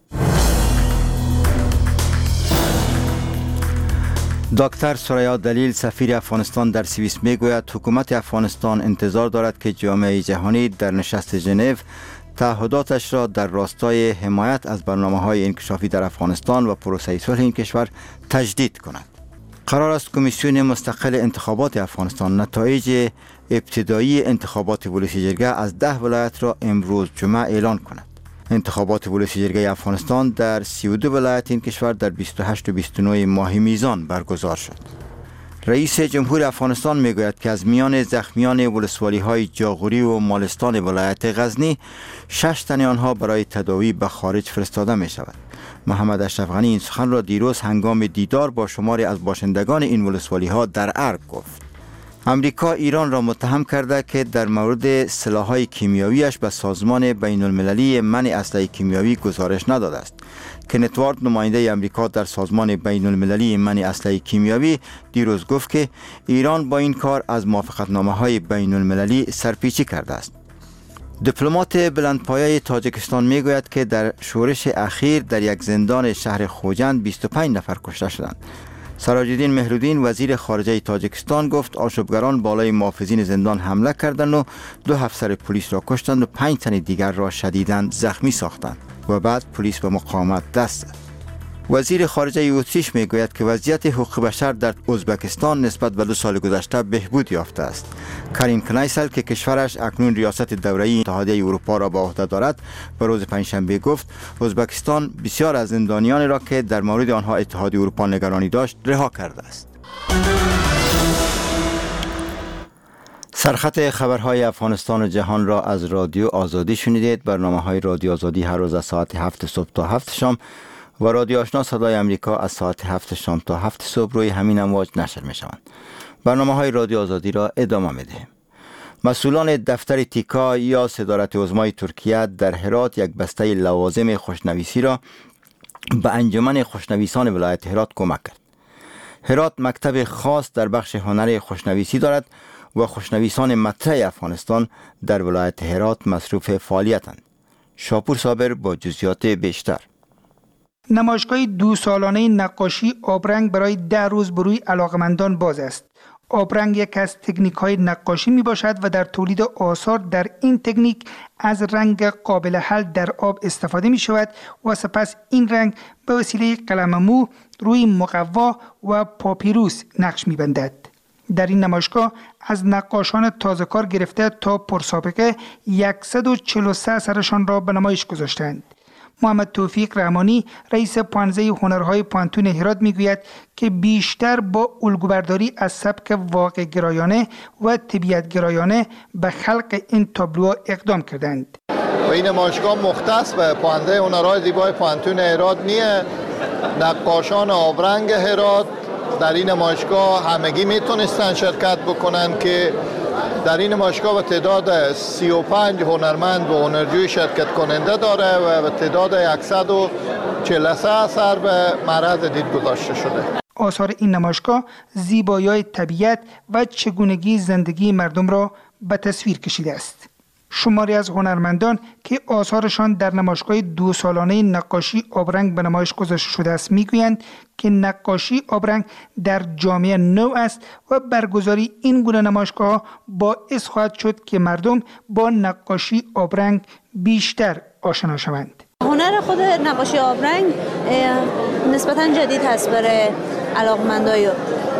دکتر سریا دلیل سفیر افغانستان در سوئیس میگوید حکومت افغانستان انتظار دارد که جامعه جهانی در نشست ژنو تعهداتش را در راستای حمایت از برنامه‌های انکشافی در افغانستان و پروسه صلح این کشور تجدید کند. قرار است کمیسیون مستقل انتخابات افغانستان نتایج ابتدایی انتخابات ولسی جرگه از ده ولایت را امروز جمعه اعلان کند. انتخابات ولسی جرگه افغانستان در سی و دو ولایت این کشور در بیست و هشت و بیست و نه ماه میزان برگزار شد. رئیس جمهور افغانستان میگوید که از میان زخمیان ولسوالی های جاغوری و مالستان ولایت غزنی شش تن آنها برای تداوی به خارج فرستاده می شود. محمد اشرف غنی این سخن را دیروز هنگام دیدار با شماری از باشندگان این ولسوالی ها در ارگ گفت. امریکا ایران را متهم کرده که در مورد سلاح‌های کیمیاییش به سازمان بین المللی منع اسلحه کیمیایی گزارش نداده است. کنت وارد، نماینده امریکا در سازمان بین المللی منع اسلحه کیمیایی، دیروز گفت که ایران با این کار از موافقتنامه‌های بین المللی سرپیچی کرده است. دیپلمات بلندپایه تاجیکستان میگوید که در شورش اخیر در یک زندان شهر خوجند بیست و پنج نفر کشته شدند. سراجالدین مهرالدین وزیر خارجه تاجیکستان گفت آشوبگران بالای محافظین زندان حمله کردند و دو افسر پلیس را کشتند و پنج تن دیگر را شدیداً زخمی ساختند و بعد پلیس به مقاومت دست زد. وزیر خارجه اتریش میگوید که وضعیت حقوق بشر در ازبکستان نسبت به دو سال گذشته بهبود یافته است. کارین کنایسل که کشورش اکنون ریاست دوره‌ای اتحادیه اروپا را به عهده دارد، به روز پنجشنبه گفت ازبکستان بسیار از زندانیانی را که در مورد آنها اتحادیه اروپا نگرانی داشت رها کرده است. سرخط خبرهای افغانستان و جهان را از رادیو آزادی شنیدید. برنامه‌های رادیو آزادی هر روز از ساعت هفت صبح تا هفت شام و رادیو آشنا صدای امریکا از ساعت هفت شام تا هفت صبح روی همین امواج نشر می شوند. برنامه‌های رادیو آزادی را ادامه می دهیم. مسئولان دفتر تیکا یا صدارت عظمای ترکیه در هرات یک بسته لوازم خوشنویسی را به انجمن خوشنویسان ولایت هرات کمک کرد. هرات مکتب خاص در بخش هنر خوشنویسی دارد و خوشنویسان مطرح افغانستان در ولایت هرات مصروف فعالیتند. شاپور صابر با جزئیات بیشتر. نمایشگاه دو سالانه نقاشی آبرنگ برای ده روز بروی علاقمندان باز است. آبرنگ یک از تکنیک های نقاشی می باشد و در تولید آثار در این تکنیک از رنگ قابل حل در آب استفاده می شود و سپس این رنگ به وسیله قلم مو روی مقوا و پاپیروس نقش می بندد. در این نمایشگاه از نقاشان تازه کار گرفته تا پرسابقه صد و چهل و سه اثرشان را به نمایش گذاشتند. محمد توفیق رحمانی رئیس پانزه هنرهای پانتون هرات میگوید که بیشتر با الگوبرداری از سبک واقع گرایانه و طبیعت گرایانه به خلق این تابلوها اقدام کردند. و این نمایشگاه مختص به پانزه هنرهای زیبای پانتون هرات نیه. نقاشان آبرنگ هرات در این نمایشگاه همگی میتونستن شرکت بکنن که در این نمایشگاه به تعداد سی و پنج هنرمند و هنرجوی شرکت کننده داره و به تعداد صد و چهل و سه اثر به معرض دید گذاشته شده. آثار این نمایشگاه زیبایی‌های طبیعت و چگونگی زندگی مردم را به تصویر کشیده است. شماری از هنرمندان که آثارشان در نمایشگاه دو سالانه نقاشی آبرنگ به نمایش گذاشته شده است میگویند که نقاشی آبرنگ در جامعه نو است و برگزاری این گونه نمایشگاه باعث خواهد شد که مردم با نقاشی آبرنگ بیشتر آشنا شوند. هنر خود نقاشی آبرنگ نسبتاً جدید هست برای علاقمندای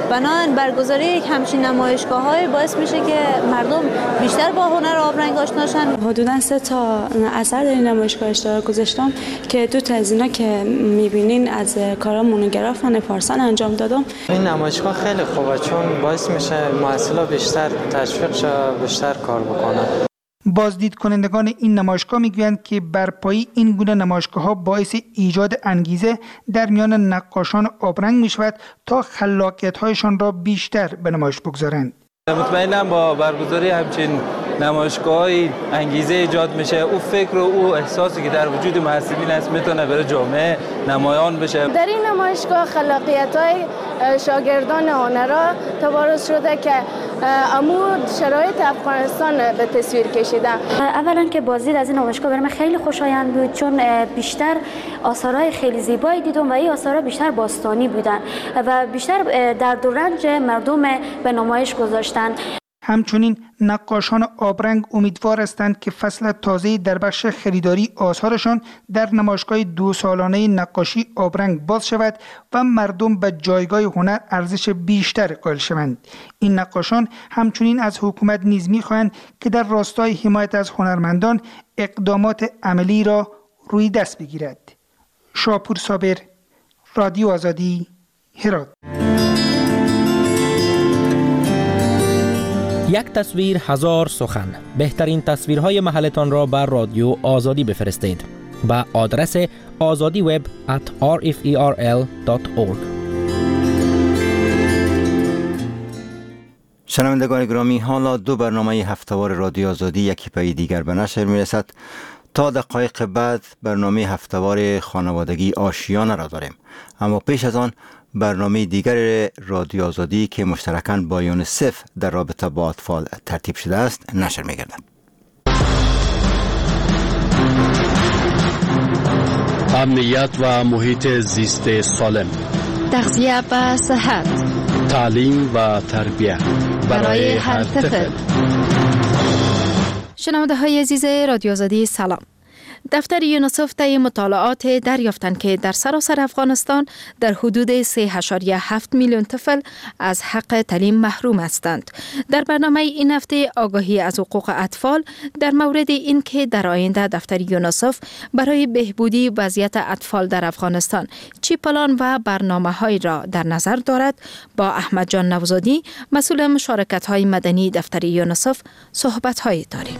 بنابراین برگزاری یک همچین نمایشگاه‌های باعث میشه که مردم بیشتر با هنر آبرنگ آشنا شن. حدوداً سه تا اثر در این نمایشگاه اشتراک گذاشتم که دو تا از اینا که می‌بینین از کارا مونوگراف و پارسال انجام دادم. این نمایشگاه خیلی خوبه چون باعث میشه محصلا بیشتر تشویق شه، بیشتر کار بکنه. بازدید کنندگان این نمایشگاه میگویند که برپایی این گونه نمایشگاه‌ها باعث ایجاد انگیزه در میان نقاشان آبرنگ میشود تا خلاقیت‌هایشان را بیشتر به نمایش بگذارند. مطمئنم با برگزاری همچین نمایشگاه‌های انگیزه ایجاد میشه، او فکر و او احساسی که در وجود محصلین هست میتونه برای جامعه نمایان بشه. در این نمایشگاه خلاقیت‌های شاگردان هنرا تبارز شده که امور شرایط افغانستان به تصویر کشیده. اولا که بازدید از این نمایشگاه برای من خیلی خوشایند بود چون بیشتر آثارهای خیلی زیبایی دیدم و این آثارها بیشتر باستانی بودن و بیشتر درد و رنج مردم به نمایش گذاشتن. همچنین نقاشان آبرنگ امیدوار هستند که فصل تازه‌ای در بخش خریداری آثارشان در نمایشگاه دو سالانه نقاشی آبرنگ باز شود و مردم به جایگاه هنر ارزش بیشتر قائل شوند. این نقاشان همچنین از حکومت نیز می‌خواهند که در راستای حمایت از هنرمندان اقدامات عملی را روی دست بگیرد. شاپور صابر، رادیو آزادی، هرات. یک تصویر هزار سخن. بهترین تصویرهای محلتان را بر رادیو آزادی بفرستید با آدرس آزادی وب ات آر اف ای آر ال دات اورگ. شنوندگان گرامی، حالا دو برنامه هفتهوار رادیو آزادی یکی پی دیگر به نشر میرسد. تا دقایق بعد برنامه هفتهوار خانوادگی آشیانه را داریم، اما پیش از آن برنامه دیگر رادیو آزادی که مشترکاً با یونیسف در رابطه با اطفال ترتیب شده است نشر می‌گردد. امنیت و محیط زیست سالم، تغذیه و صحت، تعلیم و تربیت برای هر طفل. شنونده های عزیز رادیو آزادی سلام. دفتر یونیسف طی مطالعات دریافتند که در سراسر افغانستان در حدود سه ممیز هفت میلیون طفل از حق تعلیم محروم هستند. در برنامه این هفته آگاهی از حقوق اطفال در مورد این که در آینده دفتر یونیسف برای بهبودی وضعیت اطفال در افغانستان چی پلان و برنامه‌هایی را در نظر دارد با احمد جان نوزادی، مسئول مشارکت‌های مدنی دفتر یونیسف صحبت‌هایی داریم.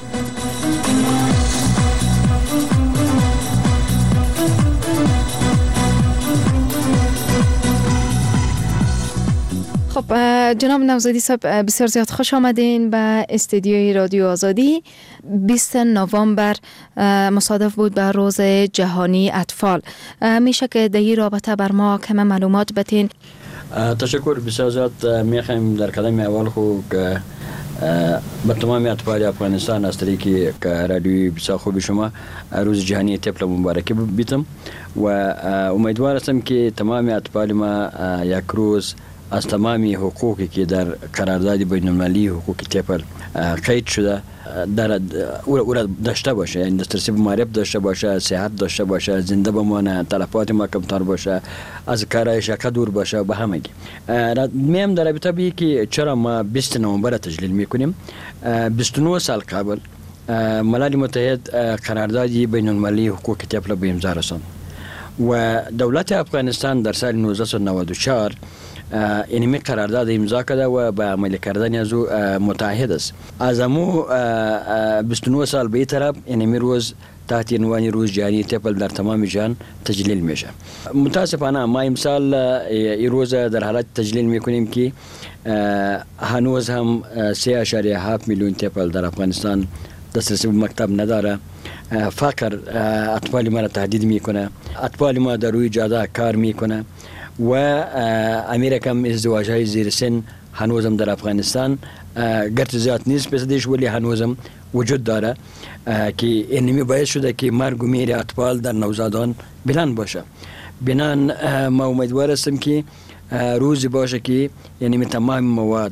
خب جناب نوزادی صاحب، بسیار زیاد خوش آمدین به استودیوی رادیو آزادی. بیست نوامبر مصادف بود به روز جهانی اطفال. میشه که در این رابطه بر ما کم معلومات بتین؟ تشکر بسیار زیاد. میخوایم در کلمه اول خو که به تمام اطفال افغانستان از طریق رادیوی بسیار خوب شما روز جهانی طفل مبارکی بیتم و امیدوار هستم که تمام اطفال ما یک روز از تمامی حقوقی که در قرارداد بین المللی حقوق طفل قید شده در او را داشته باشه، یعنی دسترسی به معرف داشته باشه، صحت داشته باشه، زنده بمانه، تلفات ما کمتر باشه، از کارهای شقه دور باشه و به همگی. میم در رابطه به که چرا ما بیست نوامبر تجلیل میکنیم، بیست و نه سال قبل ملل متحد قرارداد بین المللی حقوق طفل به امضا رساند و دولت افغانستان در سال نوزده نود و چهار اینمی قرارداد امضا کرده و به عمل کردن از او متعهد است. از امو بیست و نه سال به طرف اینمی روز تحت عنوان روز جهانی طفل در تمام جهان تجلیل میشه. متاسفانه ما امسال این روز در حالت تجلیل میکنیم که هنوز هم سه اشاریه هفت میلیون طفل در افغانستان دسترسی به مکتب نداره. فقر اطفال ما را تهدید میکنه، اطفال ما در روی جاده کار میکنه و امریکم ازدواج های زیر سن هنوزم در افغانستان گرچه زیاد نیست پسدیش ولی هنوزم وجود داره که اینمی باعث شده که مرگ و میر اطفال در نوزادان بلند باشه. بنان ما امیدوار هستم که روزی باشه که یعنی تمام مواد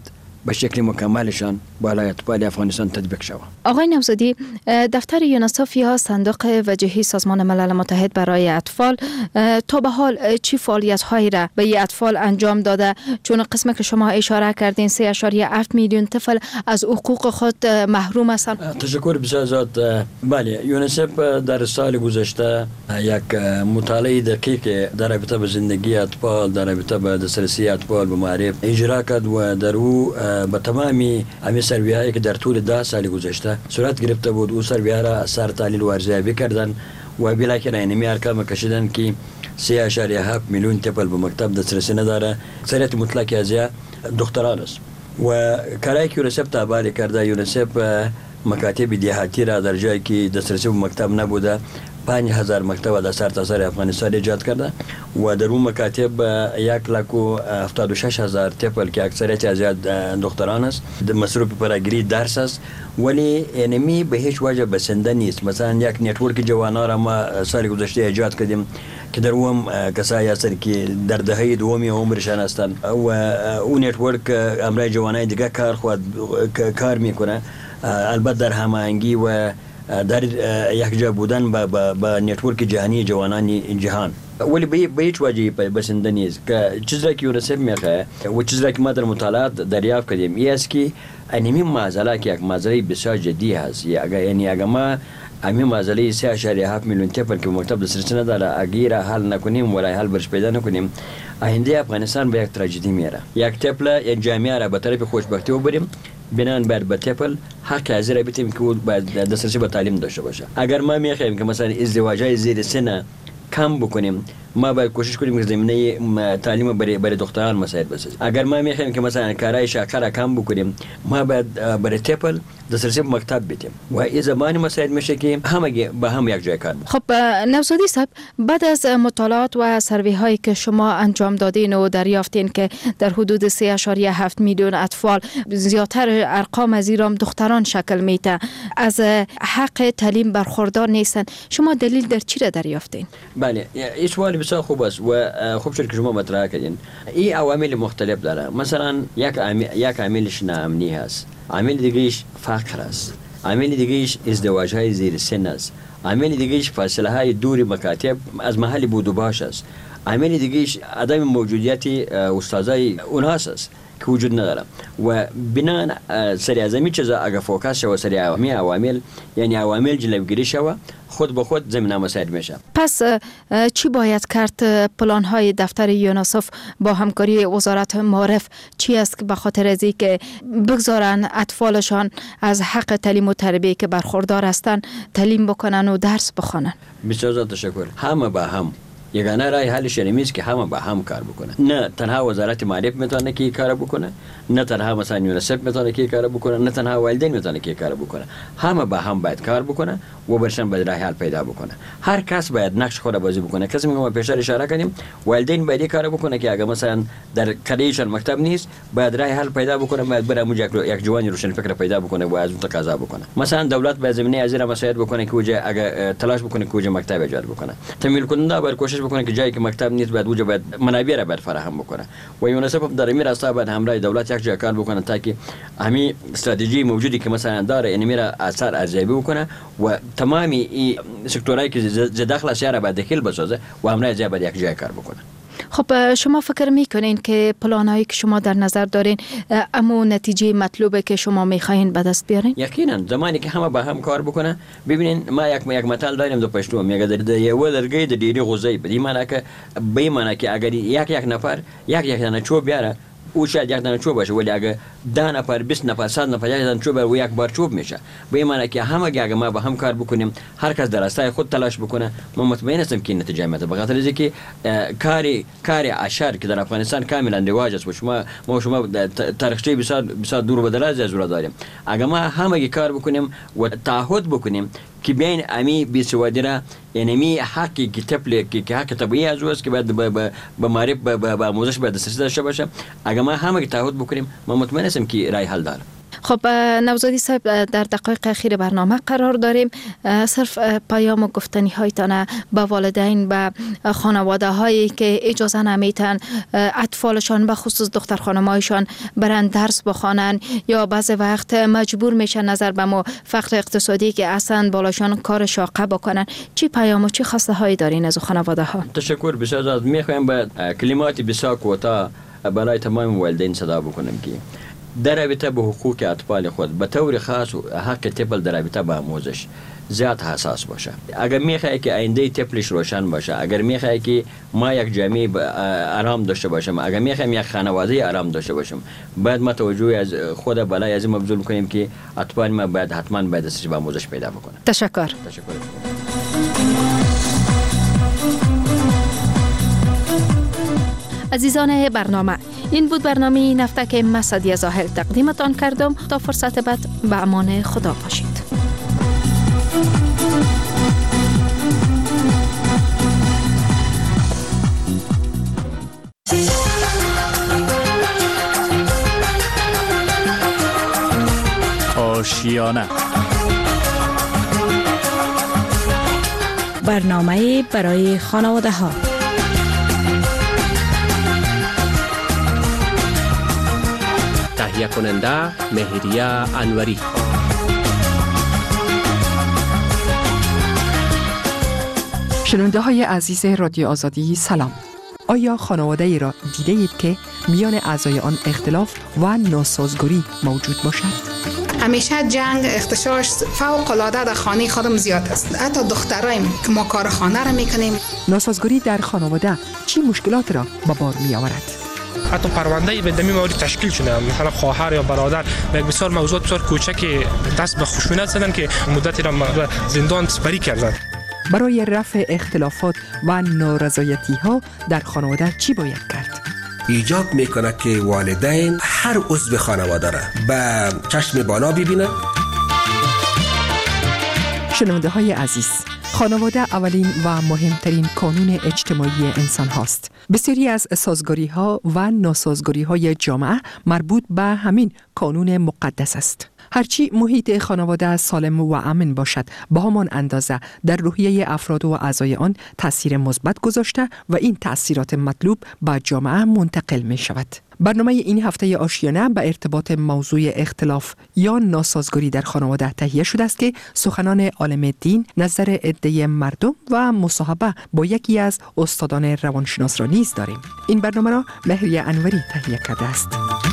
به شکل مکملشان بالای اطفال افغانستان تطبیق شود. آقای نوزادی، دفتر یونیسف یا صندوق وجهی سازمان ملل متحد برای اطفال تا به حال چی فعالیت هایی را به این اطفال انجام داده؟ چون قسمت که شما اشاره کردین سه اشاریه هفت میلیون طفل از حقوق خود محروم هستند. تشکر بسیار زیاد. بله، یونیسف در سال گذشته یک مطالعه دقیق در رابطه با زندگی اطفال، در رابطه با دسترسی اطفال به معرف اجرا کرد و در او به تمامی همه سروی‌هایی که در طول ده سال گذشته صورت گرفته بود، او سروی‌ها را از سر تحلیل و ارزیابی کردند و بالاخره اینمی ارقام کشیدند که سه اشاریه هفت میلیون طفل به مکتب دسترسی نداره. اکثریت مطلق از دختران است و کاری که یونیسف تابع کرده، یونیسف مکاتب دهاتی را در جایی که دسترسی به مکتب نبوده پنج هزار مکتب در سرتاسر افغانستان ایجاد کرده و در اون مکاتب یک لاک و هفتاد و شش هزار طفل که اکثریت از دختران است مصروف فراگیری درس است، ولی اینمی به هیچ وجه بسنده نیست. مثلا یک نتورک جوانان را ما سال گذشته ایجاد کردیم که در اون کسایی هستند که در دهه دومی عمرشان هستند و اون نتورک امرای جوانای دیگه کار خود کار میکنه، البته در هماهنگی و در یک جا بودن با, با, با نتورک جهانی جوانان جهان، ولی به هیچ وجه بسنده نیست. که چیزی را که یونیسف میخواه و چیزی را که ما در مطالعات دریافت کردیم این است که اینمی معضله که یک معضله بسیار جدی هست. یعنی اگر ما همین معضله سه اشاریه هفت میلیون طفل که مکتب دسترسی نداره اگر حل نکنیم و راه حل برش پیدا نکنیم، آینده افغانستان به یک تراژدی میره. یک طفل یک جامعه را به طرف خوشبختی ببریم، بنان بر به طفل حق از را بتیم که دسترسی به تعلیم داشته باشه. اگر ما میخوایم که مثلا ازدواجای زیر سن کم بکنیم، ما باید کوشش کنیم که زمینه تعلیم برای برای دختران مساعد بسازیم. اگر ما میخوایم که مثلا کارهای شاکر کم بکنیم، ما باید برای طفل دسترسی به مکتب بدیم و این زمانی مساعد میشه که همه با هم یک جای کار. خب نوزادی صاحب، بعد از مطالعات و سروی هایی که شما انجام دادین و دریافتین که در حدود سه اشاریه هفت میلیون اطفال، زیادتر ارقام از ایران دختران شکل میده، از حق تعلیم برخوردار نیستن، شما دلیل در چی را دریافتین؟ بله، این سوال بسیار خوب است و خوب شد که شما مطرح کردین. این عوامل مختلف داره. مثلا یک یک عاملش ناامنی هست، عامل دیگهش فقر است، عامل دیگهش ازدواج های زیر سن است، عامل دیگهش فاصله های دور مکاتب از محل بود و باش است، عامل دیگهش عدم موجودیت استادای اونها است که وجود نداره و بنا سری از همین چیزا اگه فوکس شود سری همین عوامل، یعنی عوامل جلوگیری شود، خود به خود زمینه مساعد میشه. پس چی باید کرد؟ پلان های دفتر یونیسف با همکاری وزارت معارف چی است که به خاطر از اینکه بگذارن اطفالشان از حق تعلیم و تربیت که برخوردار هستند تعلیم بکنن و درس بخونن؟ بسیار تشکر. همه با هم یگانه رای حلش اینه که همه با هم کار بکنه. نه تنها وزارت معارف میتونه که کار بکنه، نه تنها مثلا یونیسف میتونه که کار بکنه، نه تنها والدین میتونه که کار بکنه. همه با هم باید کار بکنه و برشن باید راه حل پیدا بکنه. هر کس باید نقش خود بازی بکنه. کسی میگه ما پیشتر اشاره کردیم والدین باید کار بکنه که اگه مثلا در کلیشان مکتب نیست باید راه حل پیدا بکنه، باید بره موجه یک جوانی روشن فکر پیدا بکنه و از اون تقاضا بکنه. مثلا دولت باید زمینه از این مساعد بکنه که وجه اگه تلاش بکنه که وجه مکتب ایجاد بکنه. تمویل کننده باید کوشش بکنه که جایی که مکتب نیست باید وجه باید منابع را باید فراهم بکنه و یونیسف در این راستا باید همراه دولت یک جای کار بکنه تا که همین استراتژی موجودی که مثلا داره این میره اثر ارزیابی بکنه و تمامی این سکتورایی که ز داخل شهر باید دخیل بسازه و همراه جای باید یک جای کار بکنه. خب شما فکر میکنین که پلانایی که شما در نظر دارین اما نتیجه مطلوبه که شما میخواین به دست بیارین؟ یقینا زمانی که همه با هم کار بکنه. ببینین ما یک یک مثال داریم دو پښتو میگه د یو لرګي د ډیری غوزي په دې معنی که به معنی که اگر یک یک نفر یک یک نه چوب بیاره او شاید یک دانه چوب باشه، ولی اگه ده نفر بیست نفر صد نفر یک دانه چوب و یک بار چوب میشه. به این معنی که همه اگه ما با هم کار بکنیم، هر کس در راستای خود تلاش بکنه، ما مطمئن هستم که نتیجه میاد. به خاطر اینکه کاری کاری عشر که در افغانستان کاملا رواج است و شما ما شما تاریخچه بسیار بسیار دور و دراز از اون داریم. اگه ما همه کار بکنیم و تعهد بکنیم که بین امی بیسوادی را یعنی می حقی که طفل که حق طبیعی از اوست که باید به معرف به آموزش باید دسترسی داشته باشه. اگر ما همه تعهد بکنیم ما مطمئن هستم که راه حل داره. خب نوزادی صاحب، در دقایق اخیر برنامه قرار داریم. صرف پیام و گفتنی هایتان به والدین، به خانواده هایی که اجازه نمیتن اطفالشان به خصوص دختر خانمایشان برن درس بخوانن یا بعضی وقت مجبور میشن نظر به ما فقر اقتصادی که اصلا بالاشان کار شاقه بکنن، چی پیام و چی خواسته هایی دارین از خانواده ها؟ تشکر بسیار از میخوایم به کلمات بسیار کوتاه برای تمام والدین صدا بکنم که در رابطه به حقوق اطفال خود به طور خاص حق طفل در رابطه به آموزش زیاد حساس باشه. اگر میخوای که آینده طفلش روشن باشه، اگر میخوای که ما یک جامعه آرام داشته باشیم، اگر میخوایم یک خانواده آرام داشته باشیم، باید ما توجه از خود بالای از این مبذول کنیم که اطفال ما باید حتما باید دستش به آموزش پیدا بکنه. تشکر. تشکر. عزیزان برنامه، این بود برنامه این هفته که من سعدیه زاهل تقدیمتان کردم. تا فرصت بعد به امان خدا باشید. آشیانه، برنامه برای خانواده ها. تهیه کننده مهریه انوری. شنونده های عزیز رادیو آزادی سلام. آیا خانواده ای را دیده اید که میان اعضای آن اختلاف و ناسازگاری موجود باشد؟ همیشه جنگ اختشاش فوق العاده در خانه خودم زیاد است. حتی دخترایم که ما کار خانه را میکنیم. ناسازگاری در خانواده چی مشکلات را به بار می آورد؟ حتی پرونده به دمی موارد تشکیل شده، مثلا خواهر یا برادر به یک بسیار موضوع بسیار کوچکی دست به خشونت زدن که مدتی را به زندان بری کردند. برای رفع اختلافات و نارضایتی ها در خانواده چی باید کرد؟ ایجاب میکنه که والدین هر عضو خانواده را به چشم بالا ببینه. شنونده های عزیز، خانواده اولین و مهمترین کانون اجتماعی انسان هاست. بسیاری از سازگاری ها و ناسازگاری های جامعه مربوط به همین کانون مقدس است. هرچی محیط خانواده سالم و امن باشد، به همان اندازه در روحیه افراد و اعضای آن تأثیر مثبت گذاشته و این تأثیرات مطلوب به جامعه منتقل می شود. برنامه این هفته آشیانه به ارتباط موضوع اختلاف یا ناسازگاری در خانواده تهیه شده است که سخنان عالم دین، نظر عده مردم و مصاحبه با یکی از استادان روانشناس را نیز داریم. این برنامه را مهریه انوری تهیه کرده است.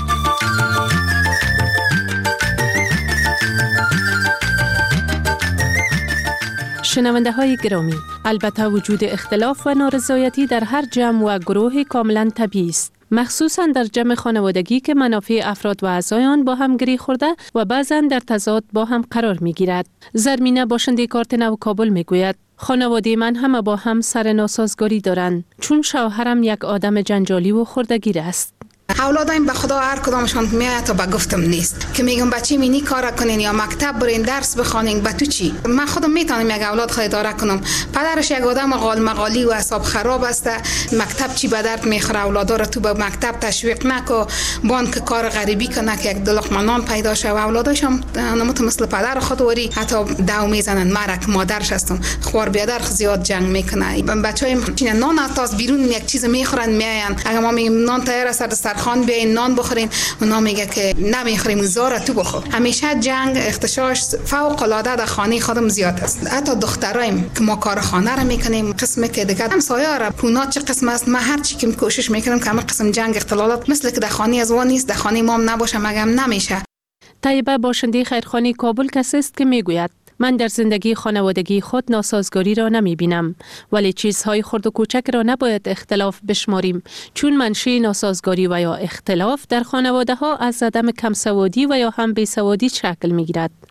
شنونده های گرامی، البته وجود اختلاف و نارضایتی در هر جمع و گروه کاملا طبیعی است، مخصوصا در جمع خانوادگی که منافع افراد و اعضای آن با هم گره خورده و بعضا در تضاد با هم قرار می گیرد. زرمینه باشنده کارت نو کابل می گوید خانواده من همه با هم سر ناسازگاری دارند، چون شوهرم یک آدم جنجالی و خردگیر است. اولادایم به خدا هر کدامشان میاد تا به گفتم نیست که میگم بچه مینی کار کنین یا مکتب برین درس بخونین. به تو چی؟ من خودم میتونم یک اولاد خود اداره کنم. پدرش یک آدم قال مقالی و حساب خراب است. مکتب چی به درد میخوره؟ اولادا رو تو به مکتب تشویق نکو، بانک کار غریبی کنه که یک دلق نان پیدا شه. و اولاداش هم نموت مثل پدر خود وری حتی داو میزنن. مرک مادرش هستم خوار بیادر زیاد جنگ میکنه. بچه‌ایم نان تاس بیرون یک چیز میخورن میاین. اگه ما میگیم نان تیار است خان بیاین نان بخورین، اونا میگه که نمیخوریم زارا تو بخور. همیشه جنگ اختشاش فوق العاده در خانه خودم زیاد است. حتی دخترایم که ما کار خانه را میکنیم، قسمی که دیگه همسایه را پونات چه قسم است، ما هر چی که کوشش میکنیم که همه قسم جنگ اختلالات مثل که در خانه از وان نیست، در خانه ما هم نباشه مگم نمیشه. طیبه باشنده خیرخانه کابل کسی است که میگوید من در زندگی خانوادگی خود ناسازگاری را نمی بینم، ولی چیزهای خرد و کوچک را نباید اختلاف بشماریم، چون منشأ ناسازگاری و یا اختلاف در خانواده ها از عدم کمسوادی و یا هم بیسوادی شکل می گیرد.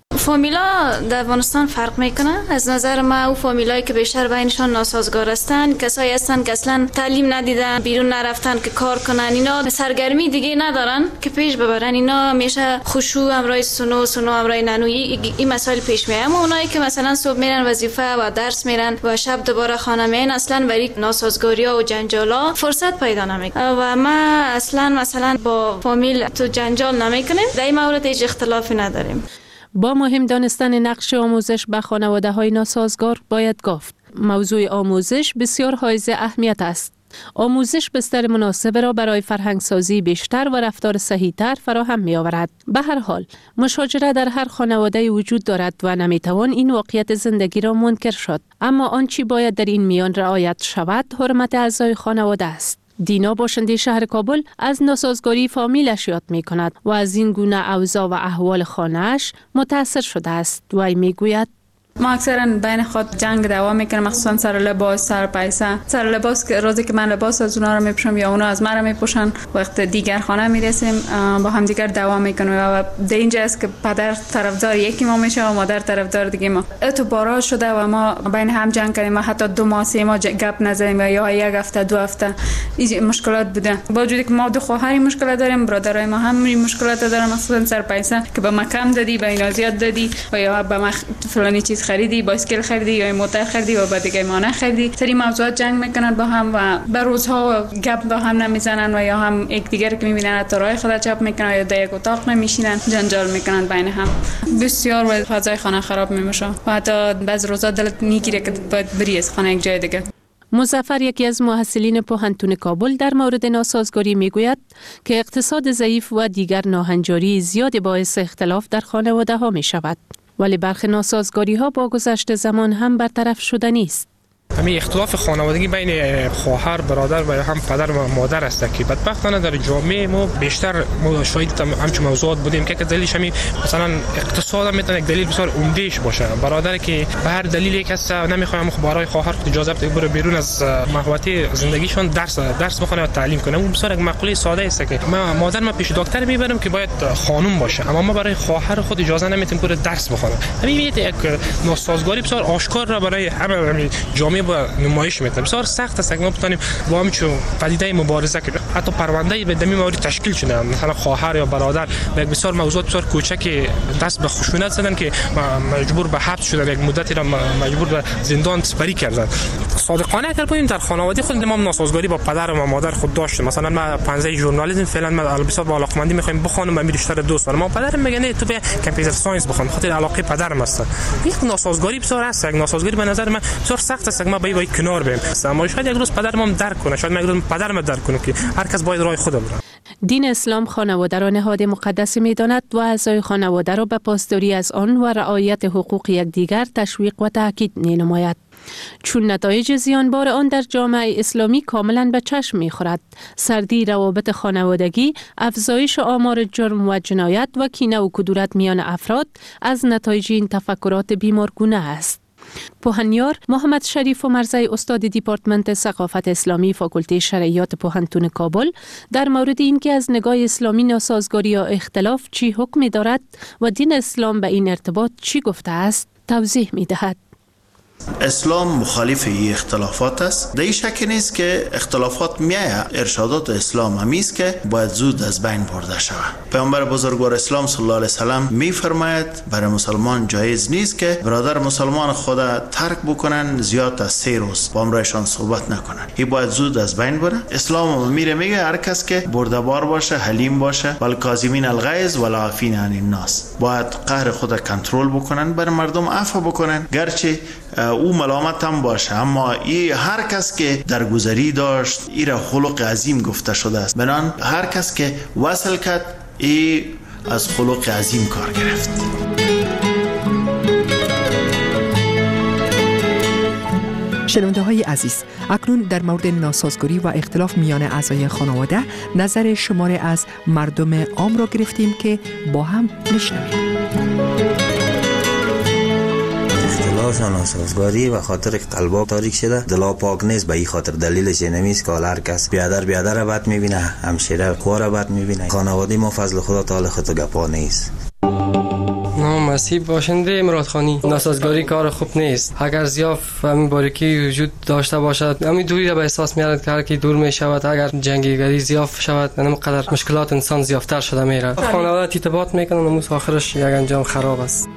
فامیلا در افغانستان فرق میکنه. از نظر ما او فامیلایی که بیشتر بینشان ناسازگار هستند، کسایی هستند که اصلا تعلیم ندیدن، بیرون نرفتن که کار کنن، اینا سرگرمی دیگه ندارن که پیش ببرن. اینا همیشه خشوع امرای سنو سنو امرای ننوی این مسائل پیش میاد. اما اونایی که مثلا صبح میرن وظیفه و درس میرن و شب دوباره خانه میان، اصلا برای ناسازگاری‌ها و جنجالا فرصت پیدا نمیکنه. و ما اصلا مثلا با فامیل تو جنجال نمیکنیم. در این مورد هیچ اختلافی نداریم. با مهم دانستن نقش آموزش به خانواده‌های ناسازگار باید گفت موضوع آموزش بسیار حائز اهمیت است. آموزش بستر مناسب را برای فرهنگسازی بیشتر و رفتار صحیح‌تر فراهم می‌آورد. به هر حال مشاجره در هر خانواده وجود دارد و نمی‌توان این واقعیت زندگی را منکر شد. اما آنچه باید در این میان رعایت شود حرمت اعضای خانواده است. دینا باشنده شهر کابل از ناسازگاری فامیلش یاد می کند و از این گونه اوضاع و احوال خانه‌اش متأثر شده است. وی می گوید ما اکثرا بین خود جنگ دعوا میکنیم، مخصوصا سر لباس، سر پیسه. سر لباس که روزی که من لباس از اونا رو میپوشم یا اونا از من رو میپوشن، وقت دیگر خانه میرسیم با هم دیگر دعوا میکنیم و در اینجا است که پدر طرفدار یکی ما میشه و مادر طرفدار دیگه ما. اعتبارات شده و ما بین هم جنگ کردیم و حتی دو ماه سه ماه گپ نزدیم یا یک هفته دو هفته. این مشکلات بوده. با وجودی که ما دو خواهری مشکلات داریم، برادرای ما هم مشکلات دارن، مخصوصا سر پیسه که به ما کم دادی، به اینا زیاد دادی و یا به ما فلانی چیز خریدی، بایسکل خریدی یا موتور خریدی و بعد دیگه ما نخریدی. سری موضوعات جنگ میکنن با هم و به روزها گپ با هم نمیزنن و یا هم یک دیگر که میبینن تا راه خود چپ میکنن یا در یک اتاق نمیشینن، جنجال میکنن بین هم. بسیار و فضای خانه خراب میشه و حتی بعض روزا دلت میگیره که باید بری از خانه یک جای دیگه. مظفر یکی از محصلین پوهنتون کابل در مورد ناسازگاری میگوید که اقتصاد ضعیف و دیگر ناهنجاری زیاد باعث اختلاف در خانواده ها می شود. ولی برخی ناسازگاری ها با گذشت زمان هم برطرف شده نیست. همین اختلاف خانوادگی بین خواهر، برادر و هم پدر و مادر است که بدبختانه در جامعه ما بیشتر شاهد همچین موضوعات بودیم که دلیلش همین مثلا اقتصاد هم میتونه یک دلیل بسیار عمدهش باشه. برادر که به هر دلیلی کس نمیخواد برای خواهر خود اجازه بده بره بیرون از محوطه زندگیشون درس درس بخونه و تعلیم کنه. اون بسیار یک مقوله ساده است که ما مادر ما پیش دکتر میبرم که باید خانم باشه، اما ما برای خواهر خود اجازه نمیتیم که درس بخونه. همین یک ناسازگاری بسیار آشکار را برای همه جامعه با نمایش میتونه. بسیار سخت است که ما بتونیم با همین پدیده مبارزه کنیم. حتی پرونده به دمی مورد تشکیل شده، مثلا خواهر یا برادر به یک بسیار موضوعات بسیار کوچک دست به خشونت زدن که مجبور به حبس شدن، یک مدتی را مجبور به زندان سپری کردن. صادقانه اگر بگیم در خانواده خود ما ناسازگاری با پدر و مادر خود داشتیم. مثلا ما پانزده ژورنالیسم فعلا ما بسیار با علاقمندی میخوایم بخونم و بیشتر دوست دارم. ما پدرم میگه تو به کامپیوتر ساینس بخون، خاطر علاقه پدرم است. یک ناسازگاری بسیار است. یک ناسازگاری به نظر من بسیار سخت است که ما با کنار بریم. اما شاید یک روز پدرم هم درک کنه، شاید یک روز پدرم درک کنه که هر کس باید راه خود بره. دین اسلام خانواده را نهاد مقدس می‌داند و اعضای خانواده را به پاسداری از آن و رعایت حقوق یکدیگر تشویق و تاکید می‌نماید. چون نتایج زیانبار آن در جامعه اسلامی کاملا به چشم می‌خورد. سردی روابط خانوادگی، افزایش آمار جرم و جنایت و کینه و کدورت میان افراد از نتایج این تفکرات بیمارگونه است. پوهنیار محمد شریف و مرزی استاد دیپارتمنت ثقافت اسلامی فاکولته شرعیات پوهنتون کابل در مورد اینکه از نگاه اسلامی ناسازگاری یا اختلاف چی حکمی دارد و دین اسلام به این ارتباط چی گفته است توضیح می دهد. اسلام مخالف این اختلافات است. در این شک نیست که اختلافات میایه. ارشادات اسلام همی است که باید زود از بین برده شود. پیامبر بزرگوار اسلام صلی الله علیه و سلم میفرماید برای مسلمان جایز نیست که برادر مسلمان خود ترک بکنن زیاد از سه روز با همراهشان صحبت نکنن. این باید زود از بین بره. اسلام میره میگه هر کس که بردبار باشه، حلیم باشه، والکاظمین الغیظ والعافین عن الناس، باید قهر خود کنترل بکنن، بر مردم عفو بکنن، گرچه او ملامت هم باشه، اما ای هر کس که درگذری داشت ای را خلق عظیم گفته شده است. بنان هر کس که وصل کرد ای از خلق عظیم کار گرفت. شنونده های عزیز، اکنون در مورد ناسازگاری و اختلاف میان اعضای خانواده نظر شماره از مردم عام را گرفتیم که با هم میشنویم. اختلاف و ناسازگاری و خاطر قلبا تاریک شده، دلا پاک نیست. به این خاطر دلیلش نمیست که هر کس بیادر بیادر بد میبینه، همشیره خوار بد میبینه. خانواده ما فضل خدا تعالی خود گپا نیست. نام مسیح باشنده مرادخانی. ناسازگاری کار خوب نیست. اگر ضعف همین باریکی وجود داشته باشد، همین دوری را به احساس میارد که هر کی دور می شود، اگر جنگیگری ضعف شود، همینقدر مشکلات انسان ضعفتر شده میره. خانواده ارتباط میکنن و آخرش یک انجام خراب است.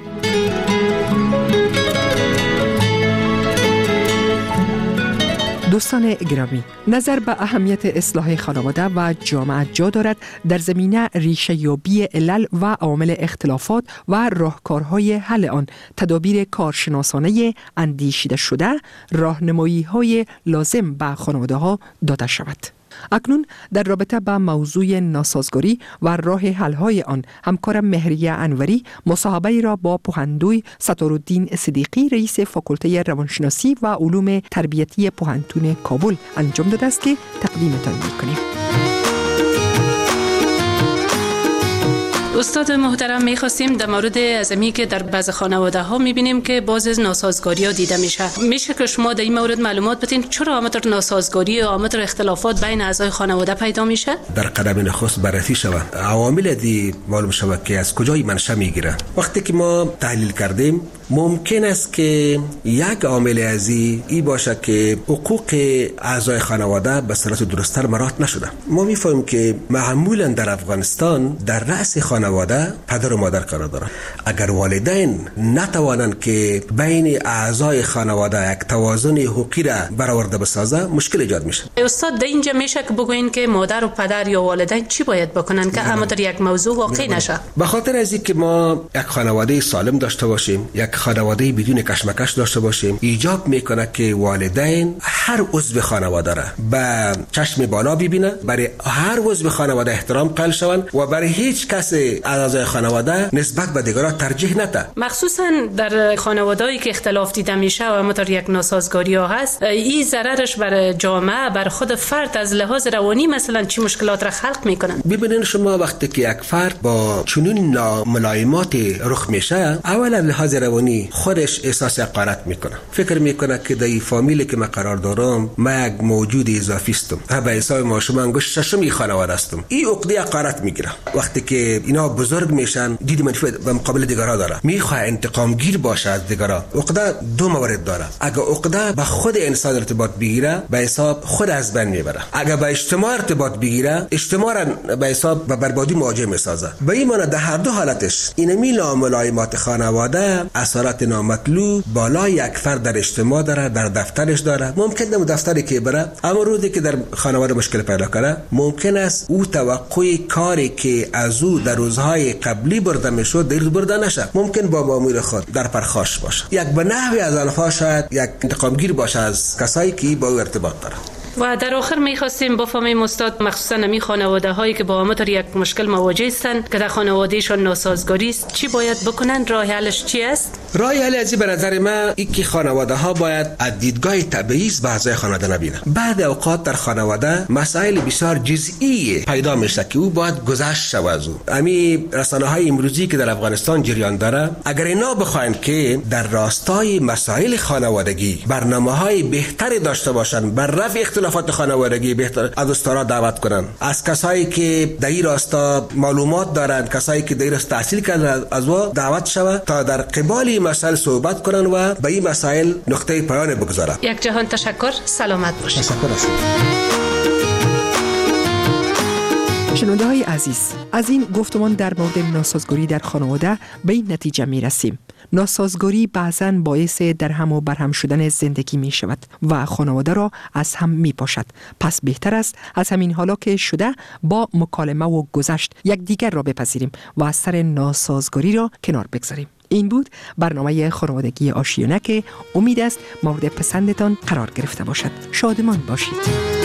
دوستان گرامی، نظر به اهمیت اصلاح خانواده و جامعه جا دارد در زمینه ریشه یابی علل و عوامل اختلافات و راهکارهای حل آن، تدابیر کارشناسانه اندیشیده شده، راهنمایی‌های لازم به خانواده‌ها داده شود. اکنون در رابطه با موضوع ناسازگاری و راه حل‌های آن، همکارم مهریه انوری مصاحبه را با پوهندوی ستارالدین صدیقی رئیس فاکولته روانشناسی و علوم تربیتی پوهنتون کابل انجام داده است که تقدیمتان می‌کنیم. استاد محترم، می‌خواستیم در مورد از امی که در بعض خانواده ها می‌بینیم که باز از ناسازگاری ها دیده میشه. میشه که شما در این مورد معلومات بدین چرا آمدر ناسازگاری و آمدر اختلافات بین اعضای خانواده پیدا میشه؟ در قدم نخست بررسی شود. عوامل دی معلوم شود که از کجای منشأ میگیره. وقتی که ما تحلیل کردیم ممکن است که یک عامل از این باشه که حقوق اعضای خانواده به صورت درست‌تر مراعات نشده. ما می‌فهمیم که معمولاً در افغانستان در رأس خانواده پدر و مادر قرار دارند. اگر والدین نتوانند که بین اعضای خانواده یک توازن حقوقی را برآورده بسازه، مشکل ایجاد میشه. استاد در اینجا میشه که بگوین که مادر و پدر یا والدین چی باید بکنن که اما در یک موضوع واقع نشه؟ به خاطر از اینکه ما یک خانواده سالم داشته باشیم، یک خانواده بدون کشمکش داشته باشیم، ایجاب میکنه که والدین هر عضو خانواده را به چشم بالا ببینه، برای هر عضو خانواده احترام قائل شوند و برای هیچ کس اعضای خانواده نسبت به دیگران ترجیح نده. مخصوصا در خانواده‌ای که اختلاف دیده میشه و همونطور یک ناسازگاری ها هست، این ضررش بر جامعه، بر خود فرد از لحاظ روانی مثلا چی مشکلات را خلق میکنن؟ ببینید شما وقتی که یک فرد با چنین ناملایمات رخ میشه، اولا لحاظ روانی خودش احساس حقارت میکنه، فکر میکنه که در این فامیلی که من قرار دارم من یک موجود اضافی هستم، به حساب ما شما انگشت ششم خانواده هستم. این عقده حقارت میگیره. وقتی که اینا بزرگ میشن، دید منفی به مقابل دیگران داره، میخواد انتقام گیر باشه از دیگران. عقده دو مورد داره. اگه عقده به خود انسان ارتباط بگیره، به حساب خود از بین میبره. اگه به اجتماع ارتباط بگیره، اجتماع را به حساب به بربادی مواجه میسازه. به این معنی در هر دو حالتش اینمی ناملایمات خانواده اثرات نامطلوب بالای یک فرد در اجتماع داره، در دفترش داره. ممکن نمو دفتری که بره، اما روزی که در خانواده مشکل پیدا کنه، ممکن است او توقع کاری که از او در روزهای قبلی برده میشد در برده نشه. ممکن با مامور خود در پرخاش باشه، یک به نحوی از آنها شاید یک انتقامگیر باشه از کسایی که با او ارتباط داره. و در آخر می‌خواستیم بفهمیم استاد، مخصوصا نمی خانواده هایی که با همونطور یک مشکل مواجه هستند که در خانوادهشان ناسازگاری است، چی باید بکنن؟ راه حلش چی است؟ راه حل ازی به نظر من این که خانواده ها باید از دیدگاه تبعیض به اعضای خانواده نبینن. بعد اوقات در خانواده مسائل بسیار جزئی پیدا میشه که او باید گذشت شود از او. امی رسانه های امروزی که در افغانستان جریان داره، اگر اینا بخواین که در راستای مسائل خانوادگی برنامه‌های بهتری داشته باشن بر رفع اختلافات خانوادگی، بهتر از استارا دعوت کنن، از کسایی که در این راستا معلومات دارند، کسایی که در این راستا تحصیل کردن از او دعوت شود تا در قبال مسائل صحبت کنن و به این مسائل نقطه پایان بگذارن. یک جهان تشکر، سلامت باشید. تشکر است. شنونده های عزیز، از این گفتمان در مورد ناسازگاری در خانواده به این نتیجه می رسیم. ناسازگاری بعضاً باعث در هم و برهم شدن زندگی می شود و خانواده را از هم می پاشد. پس بهتر است از همین حالا که شده با مکالمه و گذشت یک دیگر را بپذیریم و از سر ناسازگاری را کنار بگذاریم. این بود برنامه خانوادگی آشیانه که امید است مورد پسندتان قرار گرفته باشد. شادمان باشید.